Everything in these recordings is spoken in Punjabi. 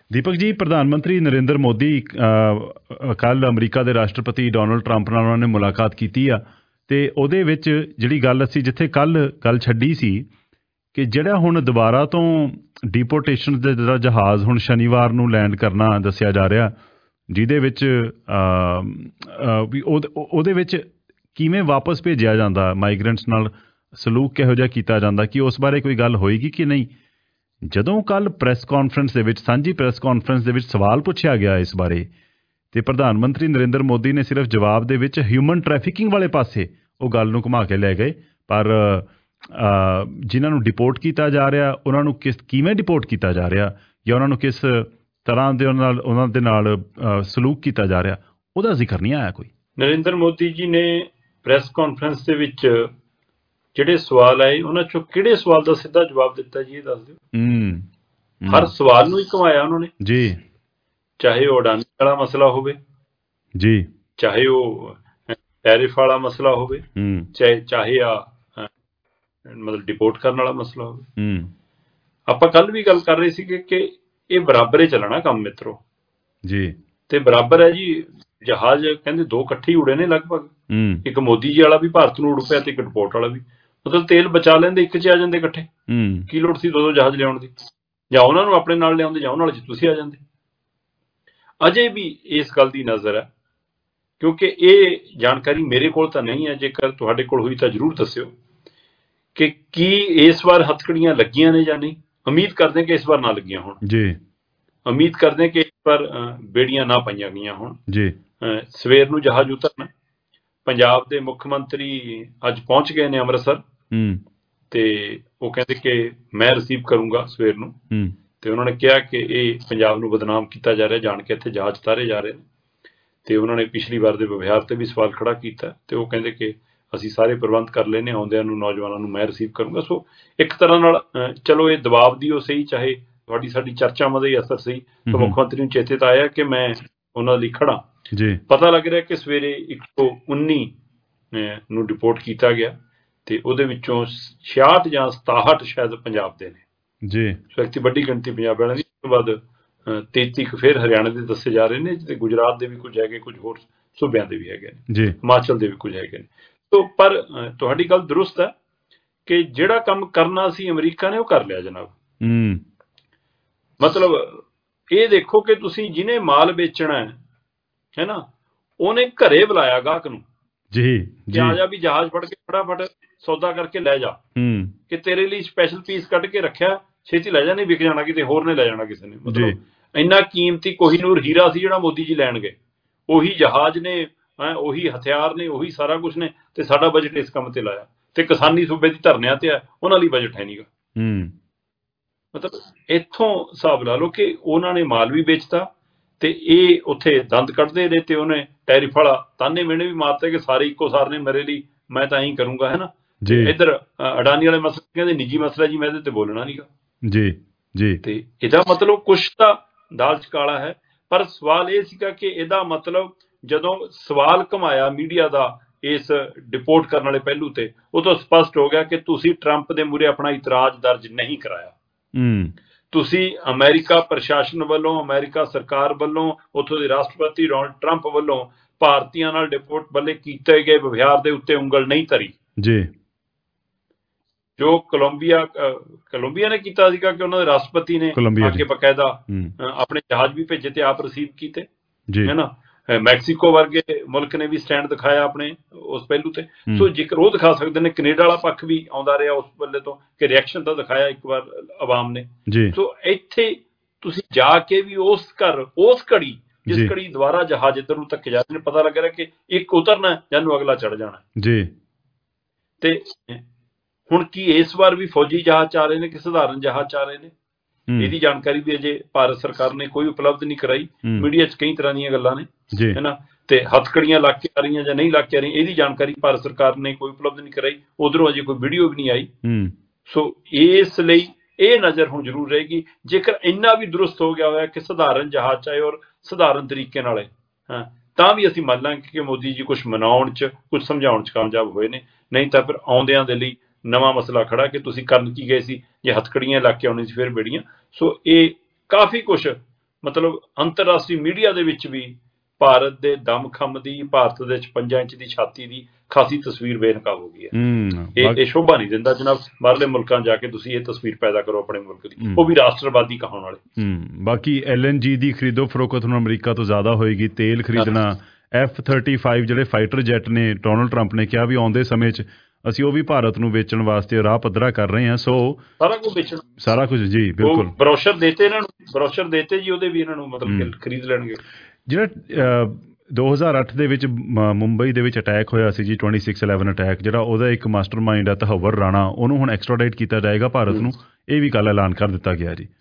ਦੀਪਕ ਜੀ, ਪ੍ਰਧਾਨ ਮੰਤਰੀ ਨਰਿੰਦਰ ਮੋਦੀ ਕੱਲ੍ਹ ਅਮਰੀਕਾ ਦੇ ਰਾਸ਼ਟਰਪਤੀ ਡੋਨਲਡ ਟਰੰਪ ਨਾਲ ਉਹਨਾਂ ਨੇ ਮੁਲਾਕਾਤ ਕੀਤੀ ਆ, ਅਤੇ ਉਹਦੇ ਵਿੱਚ ਜਿਹੜੀ ਗੱਲ ਅਸੀਂ ਜਿੱਥੇ ਕੱਲ੍ਹ ਗੱਲ ਛੱਡੀ ਸੀ ਕਿ ਜਿਹੜਾ ਹੁਣ ਦੁਬਾਰਾ ਤੋਂ ਡੀਪੋਰਟੇਸ਼ਨ ਦਾ ਜਿਹੜਾ ਜਹਾਜ਼ ਹੁਣ ਸ਼ਨੀਵਾਰ ਨੂੰ ਲੈਂਡ ਕਰਨਾ ਦੱਸਿਆ ਜਾ ਰਿਹਾ, ਜਿਹਦੇ ਵਿੱਚ ਵੀ ਉਹਦੇ ਵਿੱਚ ਕਿਵੇਂ ਵਾਪਸ ਭੇਜਿਆ ਜਾਂਦਾ, ਮਾਈਗਰੈਂਟਸ ਨਾਲ ਸਲੂਕ ਕਿਹੋ ਜਿਹਾ ਕੀਤਾ ਜਾਂਦਾ, ਕਿ ਉਸ ਬਾਰੇ ਕੋਈ ਗੱਲ ਹੋਏਗੀ ਕਿ ਨਹੀਂ? ਜਦੋਂ ਕੱਲ੍ਹ ਪ੍ਰੈਸ ਕਾਨਫਰੰਸ ਦੇ ਵਿੱਚ, ਸਾਂਝੀ ਪ੍ਰੈਸ ਕਾਨਫਰੰਸ ਦੇ ਵਿੱਚ ਸਵਾਲ ਪੁੱਛਿਆ ਗਿਆ ਇਸ ਬਾਰੇ, ਅਤੇ ਪ੍ਰਧਾਨ ਮੰਤਰੀ ਨਰਿੰਦਰ ਮੋਦੀ ਨੇ ਸਿਰਫ ਜਵਾਬ ਦੇ ਵਿੱਚ ਹਿਊਮਨ ਟਰੈਫਿਕਿੰਗ ਵਾਲੇ ਪਾਸੇ ਉਹ ਗੱਲ ਨੂੰ ਘੁਮਾ ਕੇ ਲੈ ਗਏ। ਪਰ ਜਿਨ੍ਹਾਂ ਨੂੰ ਡਿਪੋਰਟ ਕੀਤਾ ਜਾ ਰਿਹਾ, ਉਹਨਾਂ ਨੂੰ ਕਿਵੇਂ ਡਿਪੋਰਟ ਕੀਤਾ ਜਾ ਰਿਹਾ, ਜਾਂ ਉਹਨਾਂ ਨੂੰ ਕਿਸ ਤਰ੍ਹਾਂ ਦੇ ਉਹਨਾਂ ਦੇ ਨਾਲ ਸਲੂਕ ਕੀਤਾ ਜਾ ਰਿਹਾ, ਉਹਦਾ ਜ਼ਿਕਰ ਨਹੀਂ ਆਇਆ ਕੋਈ। ਨਰਿੰਦਰ ਮੋਦੀ ਜੀ ਨੇ ਪ੍ਰੈਸ ਕਾਨਫਰੰਸ ਦੇ ਵਿੱਚ ਜਿਹੜੇ ਸਵਾਲ ਆਏ, ਉਹਨਾਂ ਚੋਂ ਕਿਹੜੇ ਸਵਾਲ ਦਾ ਸਿੱਧਾ ਜਵਾਬ ਦਿੱਤਾ ਜੀ, ਇਹ ਦੱਸ ਦਿਓ। ਹਰ ਸਵਾਲ ਨੂੰ ਹੀ ਘੁਮਾਇਆ ਉਹਨਾਂ ਨੇ ਜੀ, ਚਾਹੇ ਉਹ ਅਡਾਨੀ ਵਾਲਾ ਮਸਲਾ ਹੋਵੇ ਜੀ, ਚਾਹੇ ਉਹ ਟੈਰਿਫ ਵਾਲਾ ਮਸਲਾ ਹੋਵੇ, ਚਾਹੇ ਮਤਲਬ ਡਿਪੋਰਟ ਕਰਨ ਵਾਲਾ ਮਸਲਾ ਹੋਵੇ। ਆਪਾਂ ਕੱਲ ਵੀ ਗੱਲ ਕਰ ਰਹੇ ਸੀਗੇ ਕਿ ਇਹ ਬਰਾਬਰ ਹੀ ਚੱਲਣਾ ਕੰਮ ਮਿੱਤਰੋ ਜੀ, ਤੇ ਬਰਾਬਰ ਹੈ ਜੀ। ਜਹਾਜ਼ ਕਹਿੰਦੇ ਦੋ ਇਕੱਠੇ ਹੀ ਉੜੇ ਨੇ ਲਗਭਗ, ਇੱਕ ਮੋਦੀ ਜੀ ਵਾਲਾ ਵੀ ਭਾਰਤ ਨੂੰ ਉੜ ਪਿਆ ਤੇ ਇੱਕ ਡਿਪੋਰਟ ਵਾਲਾ ਵੀ। ਮਤਲਬ ਤੇਲ ਬਚਾ ਲੈਂਦੇ, ਇੱਕ 'ਚ ਆ ਜਾਂਦੇ ਇਕੱਠੇ। ਕੀ ਲੋੜ ਸੀ ਦੋ ਜਹਾਜ਼ ਲਿਆਉਣ ਦੀ? ਜਾਂ ਉਹਨਾਂ ਨੂੰ ਆਪਣੇ ਨਾਲ ਲਿਆਉਂਦੇ ਜਾਂ ਉਹਨਾਂ ਨਾਲ ਤੁਸੀਂ ਆ ਜਾਂਦੇ। ਅਜੇ ਵੀ ਇਸ ਗੱਲ ਦੀ ਨਜ਼ਰ ਹੈ, ਕਿਉਂਕਿ ਇਹ ਜਾਣਕਾਰੀ ਮੇਰੇ ਕੋਲ ਤਾਂ ਨਹੀਂ ਹੈ, ਜੇਕਰ ਤੁਹਾਡੇ ਕੋਲ ਹੋਈ ਤਾਂ ਜ਼ਰੂਰ ਦੱਸਿਓ ਕਿ ਕੀ ਇਸ ਵਾਰ ਹੱਥਕੜੀਆਂ ਲੱਗੀਆਂ ਨੇ ਜਾਂ ਨਹੀਂ। ਉਮੀਦ ਕਰਦੇ ਕਿ ਇਸ ਵਾਰ ਨਾ ਲੱਗੀਆਂ ਹੋਣ ਜੀ, ਉਮੀਦ ਕਰਦੇ ਕਿ ਇਸ ਵਾਰ ਬੇੜੀਆਂ ਨਾ ਪਾਈਆਂ ਗਈਆਂ ਹੋਣ ਜੀ। ਸਵੇਰ ਨੂੰ ਜਹਾਜ਼ ਉਤਰਨਾ। ਪੰਜਾਬ ਦੇ ਮੁੱਖ ਮੰਤਰੀ ਅੱਜ ਪਹੁੰਚ ਗਏ ਨੇ ਅੰਮ੍ਰਿਤਸਰ, ਤੇ ਉਹ ਕਹਿੰਦੇ ਕਿ ਮੈਂ ਰਿਸੀਵ ਕਰੂੰਗਾ ਸਵੇਰ ਨੂੰ। ਤੇ ਉਹਨਾਂ ਨੇ ਕਿਹਾ ਕਿ ਇਹ ਪੰਜਾਬ ਨੂੰ ਬਦਨਾਮ ਕੀਤਾ ਜਾ ਰਿਹਾ, ਜਾਣ ਕੇ ਇੱਥੇ ਜਹਾਜ਼ ਉਤਾਰੇ ਜਾ ਰਹੇ ਨੇ। ਤੇ ਉਹਨਾਂ ਨੇ ਪਿਛਲੀ ਵਾਰ ਦੇ ਵਿਵਹਾਰ ਤੇ ਵੀ ਸਵਾਲ ਖੜਾ ਕੀਤਾ, ਤੇ ਉਹ ਕਹਿੰਦੇ ਕਿ ਅਸੀਂ ਸਾਰੇ ਪ੍ਰਬੰਧ ਕਰ ਲੈਨੇ, ਆਉਂਦਿਆਂ ਨੂੰ ਨੌਜਵਾਨਾਂ ਨੂੰ ਮੈਂ ਰਿਸੀਵ ਕਰੂੰਗਾ। ਸੋ ਇੱਕ ਤਰ੍ਹਾਂ ਨਾਲ ਚਲੋ ਇਹ ਦਬਾਅ ਦੀ ਉਹ ਸਹੀ, ਚਾਹੇ ਤੁਹਾਡੀ ਸਾਡੀ ਚਰਚਾਵਾਂ ਦਾ ਹੀ ਅਸਰ ਸਹੀ। ਮੁੱਖ ਮੰਤਰੀ ਨੂੰ ਚੇਤੇ ਤਾਂ ਆਇਆ ਕਿ ਮੈਂ ਉਹਨਾਂ ਲਈ ਖੜਾ। ਪਤਾ ਲੱਗ ਰਿਹਾ ਕਿ ਸਵੇਰੇ 119 ਨੂੰ ਡਿਪੋਰਟ ਕੀਤਾ ਗਿਆ, ਤੇ ਉਹਦੇ ਵਿੱਚੋਂ 66 ਜਾਂ 67 ਸ਼ਾਇਦ ਪੰਜਾਬ ਦੇ ਨੇ ਜੀ। ਸੋ ਇੱਕ ਵੱਡੀ ਗਿਣਤੀ ਪੰਜਾਬ ਵਾਲਿਆਂ ਦੀ। ਉਸ ਤੋਂ ਬਾਅਦ 33 ਫਿਰ ਹਰਿਆਣੇ ਦੇ ਦੱਸੇ ਜਾ ਰਹੇ ਨੇ, ਤੇ ਗੁਜਰਾਤ ਦੇ ਵੀ ਕੁਝ ਹੈਗੇ, ਕੁਝ ਹੋਰ ਸੂਬਿਆਂ ਦੇ ਵੀ ਹੈਗੇ ਨੇ, ਹਿਮਾਚਲ ਦੇ ਵੀ ਕੁਝ ਹੈਗੇ ਨੇ। ਤੋ ਪਰ ਤੁਹਾਡੀ ਗੱਲ ਦਰੁਸਤ ਹੈ ਕਿ ਜਿਹੜਾ ਕੰਮ ਕਰਨਾ ਸੀ ਅਮਰੀਕਾ ਨੇ ਉਹ ਕਰ ਲਿਆ ਜਨਾਬ। ਮਤਲਬ ਇਹ ਦੇਖੋ ਕਿ ਤੁਸੀਂ ਜਿਹਨੇ ਮਾਲ ਵੇਚਣਾ ਹੈ ਨਾ, ਉਹਨੇ ਘਰੇ ਬੁਲਾਇਆ ਗਾਹਕ ਨੂੰ ਜੀ, ਆ ਜਾ ਵੀ ਜਹਾਜ਼ ਫੜ ਕੇ ਫਟਾਫਟ ਸੌਦਾ ਕਰਕੇ ਲੈ ਜਾ, ਕਿ ਤੇਰੇ ਲਈ ਸਪੈਸ਼ਲ ਪੀਸ ਕੱਢ ਕੇ ਰੱਖਿਆ, ਛੇਤੀ ਲੈ ਜਾ, ਨਹੀਂ ਵਿਕ ਜਾਣਾ ਕਿਤੇ ਹੋਰ ਨੇ ਲੈ ਜਾਣਾ ਕਿਸੇ ਨੇ। ਮਤਲਬ ਇੰਨਾ ਕੀਮਤੀ ਕੋਹੀਨੂਰ ਹੀਰਾ ਸੀ ਜਿਹੜਾ ਮੋਦੀ ਜੀ ਲੈਣ ਗਏ, ਉਹੀ ਜਹਾਜ਼ ਨੇ, ਉਹੀ ਹਥਿਆਰ ਨੇ, ਉਹੀ ਸਾਰਾ ਕੁਛ ਨੇ, ਤੇ ਸਾਡਾ ਬਜਟ ਇਸ ਕੰਮ ਤੇ ਲਾਇਆ। ਤੇ ਕਿਸਾਨੀ ਸੂਬੇ ਦੀ ਧਰਨਿਆਂ ਤੇ ਆ, ਉਹਨਾਂ ਲਈ ਬਜਟ ਹੈ ਨੀਗਾ। ਮਤਲਬ ਇੱਥੋਂ ਹਿਸਾਬ ਲਾ ਲਓ ਕਿ ਉਹਨਾਂ ਨੇ ਮਾਲ ਵੀ ਵੇਚਤਾ, ਤੇ ਇਹ ਉੱਥੇ ਦੰਦ ਕੱਢਦੇ ਰਹੇ, ਤੇ ਉਹਨੇ ਟੈਰਿਫ ਵਾਲਾ ਤਾਨੇ ਮਿਹਣੇ ਵੀ ਮਾਰਤੇ ਕਿ ਸਾਰੇ ਇੱਕੋ ਸਾਰ ਨੇ ਮੇਰੇ ਲਈ, ਮੈਂ ਤਾਂ ਐਂ ਕਰੂੰਗਾ, ਹੈ ਨਾ। ਇੱਧਰ ਅਡਾਨੀ ਵਾਲੇ ਮਸਲੇ ਕਹਿੰਦੇ ਨਿੱਜੀ ਮਸਲਾ ਜੀ, ਮੈਂ ਇਹਦੇ ਤੇ ਬੋਲਣਾ ਨੀਗਾ ਜੀ ਜੀ। ਤੇ ਇਹਦਾ ਮਤਲਬ ਕੁਛ ਤਾਂ ਦਾਲ ਚ ਕਾਲਾ ਹੈ। ਪਰ ਸਵਾਲ ਇਹ ਸੀਗਾ ਕਿ ਇਹਦਾ ਮਤਲਬ ਜਦੋਂ ਸਵਾਲ ਘੁਮਾਇਆ ਮੀਡੀਆ ਦਾ ਇਸ ਡਿਪੋਰਟ ਕਰਨ ਵਾਲੇ ਪਹਿਲੂ ਤੇ, ਉਹ ਤੋਂ ਸਪਸ਼ਟ ਹੋ ਗਿਆ ਕਿ ਤੁਸੀਂ ਟਰੰਪ ਦੇ ਮੂਹਰੇ ਆਪਣਾ ਇਤਰਾਜ਼ ਦਰਜ ਨਹੀਂ ਕਰਾਇਆ। ਤੁਸੀਂ ਅਮਰੀਕਾ ਪ੍ਰਸ਼ਾਸਨ ਵੱਲੋਂ, ਅਮਰੀਕਾ ਸਰਕਾਰ ਵੱਲੋਂ, ਉੱਥੋਂ ਦੇ ਰਾਸ਼ਟਰਪਤੀ ਡੋਨਲਡ ਟਰੰਪ ਵੱਲੋਂ ਭਾਰਤੀਆਂ ਨਾਲ ਡਿਪੋਰਟ ਵੱਲੇ ਕੀਤੇ ਗਏ ਵਿਵਹਾਰ ਦੇ ਉੱਤੇ ਉਂਗਲ ਨਹੀਂ ਧਰੀ ਜੀ। ਜੋ ਕੋਲੰਬੀਆ ਨੇ ਕੀਤਾ ਸੀਗਾ ਕਿ ਉਹਨਾਂ ਦੇ ਰਾਸ਼ਟਰਪਤੀ ਨੇ ਆ ਕੇ ਬਕਾਇਦਾ ਆਪਣੇ ਜਹਾਜ਼ ਵੀ ਭੇਜੇ ਤੇ ਆਪ ਰਿਸੀਵ ਕੀਤੇ, ਹੈ ਨਾ। ਮੈਕਸੀਕੋ ਵਰਗੇ ਮੁਲਕ ਨੇ ਵੀ ਸਟੈਂਡ ਦਿਖਾਇਆ ਆਪਣੇ ਉਸ ਪਹਿਲੂ ਤੇ। ਸੋ ਜੇਕਰ ਉਹ ਦਿਖਾ ਸਕਦੇ ਨੇ, ਕੈਨੇਡਾ ਵਾਲਾ ਪੱਖ ਵੀ ਆਉਂਦਾ ਰਿਹਾ ਉਸ ਵੱਲੇ ਤੋਂ ਕਿ ਰਿਐਕਸ਼ਨ ਤਾਂ ਦਿਖਾਇਆ ਇੱਕ ਵਾਰ ਆਵਾਮ ਨੇ। ਸੋ ਇੱਥੇ ਤੁਸੀਂ ਜਾ ਕੇ ਵੀ ਉਸ ਘੜੀ, ਜਿਸ ਘੜੀ ਦੁਬਾਰਾ ਜਹਾਜ਼ ਇੱਧਰ ਨੂੰ ਧੱਕੇ ਜਾ ਰਹੇ ਨੇ, ਪਤਾ ਲੱਗ ਰਿਹਾ ਕਿ ਇੱਕ ਉਤਰਨਾ ਜਾਂ ਨੂੰ ਅਗਲਾ ਚੜ ਜਾਣਾ ਜੀ। ਤੇ ਹੁਣ ਕੀ ਇਸ ਵਾਰ ਵੀ ਫੌਜੀ ਜਹਾਜ਼ ਆ ਰਹੇ ਨੇ ਕਿ ਸਧਾਰਨ ਜਹਾਜ਼ ਆ ਰਹੇ ਨੇ, ਇਹਦੀ ਜਾਣਕਾਰੀ ਵੀ ਅਜੇ ਭਾਰਤ ਸਰਕਾਰ ਨੇ ਕੋਈ ਉਪਲਬਧ ਨਹੀਂ ਕਰਾਈ। ਮੀਡੀਆ 'ਚ ਕਈ ਤਰ੍ਹਾਂ ਦੀਆਂ ਗੱਲਾਂ ਨੇ, ਹੈ ਨਾ। ਤੇ ਹੱਥਕੜੀਆਂ ਲੱਗ ਕੇ ਆ ਰਹੀਆਂ ਜਾਂ ਨਹੀਂ ਲੱਗ ਕੇ ਆ ਰਹੀਆਂ, ਇਹਦੀ ਜਾਣਕਾਰੀ ਭਾਰਤ ਸਰਕਾਰ ਨੇ ਕੋਈ ਉਪਲਬਧ ਨਹੀਂ ਕਰਾਈ। ਉਧਰੋਂ ਅਜੇ ਕੋਈ ਵੀਡੀਓ ਵੀ ਨਹੀਂ ਆਈ। ਸੋ ਇਸ ਲਈ ਇਹ ਨਜ਼ਰ ਹੁਣ ਜ਼ਰੂਰ ਰਹੇਗੀ, ਜੇਕਰ ਇੰਨਾ ਵੀ ਦਰੁਸਤ ਹੋ ਗਿਆ ਹੋਇਆ ਕਿ ਸਧਾਰਨ ਜਹਾਜ਼ ਆਏ ਔਰ ਸਧਾਰਨ ਤਰੀਕੇ ਨਾਲ ਤਾਂ ਵੀ ਅਸੀਂ ਮੰਨ ਲਾਂਗੇ ਕਿ ਮੋਦੀ ਜੀ ਕੁਛ ਮਨਾਉਣ 'ਚ, ਕੁਛ ਸਮਝਾਉਣ 'ਚ ਕਾਮਯਾਬ ਹੋਏ ਨੇ। ਨਹੀਂ ਤਾਂ ਫਿਰ ਆਉਂਦਿਆਂ ਦੇ ਲਈ ਨਵਾਂ ਮਸਲਾ ਖੜਾ ਕਿ ਤੁਸੀਂ ਕਰਨ ਕੀ ਗਏ ਸੀ, ਜੇ ਹੱਥਕੜੀਆਂ ਲੱਗ ਕੇ ਆਉਣੀ ਸੀ ਫਿਰ ਬੇੜੀਆਂ। ਸੋ ਇਹ ਕਾਫੀ ਕੁਛ ਮਤਲਬ ਅੰਤਰਰਾਸ਼ਟਰੀ ਮੀਡੀਆ ਦੇ ਵਿੱਚ ਵੀ ਭਾਰਤ ਦੇ ਦਮਖਮ ਦੀ, ਭਾਰਤ ਦੇ 56 ਇੰਚ ਦੀ ਛਾਤੀ ਦੀ ਖਾਸੀ ਤਸਵੀਰ ਬੇਨਕਾਬ ਹੋ ਗਈ ਹੈ। ਇਹ ਸ਼ੋਭਾ ਨਹੀਂ ਦਿੰਦਾ ਜਨਾਬ, ਬਾਹਰਲੇ ਮੁਲਕਾਂ ਜਾ ਕੇ ਤੁਸੀਂ ਇਹ ਤਸਵੀਰ ਪੈਦਾ ਕਰੋ ਆਪਣੇ ਮੁਲਕ ਦੀ, ਉਹ ਵੀ ਰਾਸ਼ਟਰਵਾਦੀ ਕਹਾਉਣ ਵਾਲੇ। ਬਾਕੀ LNG ਦੀ ਖਰੀਦੋ ਫਰੋਖਤ ਹੁਣ ਅਮਰੀਕਾ ਤੋਂ ਜ਼ਿਆਦਾ ਹੋਏਗੀ, ਤੇਲ ਖਰੀਦਣਾ, F-35 ਜਿਹੜੇ ਫਾਈਟਰ ਜੈਟ ਨੇ, ਡੋਨਲਡ ਟਰੰਪ ਨੇ ਕਿਹਾ ਵੀ ਆਉਂਦੇ ਸਮੇਂ 'ਚ ਅਸੀਂ ਉਹ ਵੀ ਭਾਰਤ ਨੂੰ ਵੇਚਣ ਵਾਸਤੇ ਰਾਹ ਪੱਧਰਾ ਕਰ ਰਹੇ ਹਾਂ। ਸੋ ਸਾਰਾ ਕੁਝ ਵੇਚਣ, ਸਾਰਾ ਕੁਝ ਜੀ ਬਿਲਕੁਲ। ਬਰੋਸ਼ਰ ਦੇਤੇ ਇਹਨਾਂ ਨੂੰ, ਬਰੋਸ਼ਰ ਦੇਤੇ ਜੀ, ਉਹਦੇ ਵੀ ਇਹਨਾਂ ਨੂੰ ਮਤਲਬ ਖਰੀਦ ਲੈਣਗੇ। ਜਿਹੜਾ 2008 ਦੇ ਵਿੱਚ ਮੁੰਬਈ ਦੇ ਵਿੱਚ ਅਟੈਕ ਹੋਇਆ ਸੀ ਜੀ, 26/11 ਅਟੈਕ, ਜਿਹੜਾ ਉਹਦਾ ਇੱਕ ਮਾਸਟਰਮਾਈਂਡ ਹੈ ਤਹੱਵਰ ਰਾਣਾ, ਉਹਨੂੰ ਹੁਣ ਐਕਸਟ੍ਰਾਡਾਈਟ ਕੀਤਾ ਜਾਏਗਾ ਭਾਰਤ ਨੂੰ, ਇਹ ਵੀ ਕੱਲ ਐਲਾਨ ਕਰ ਦਿੱਤਾ ਗਿਆ ਜੀ।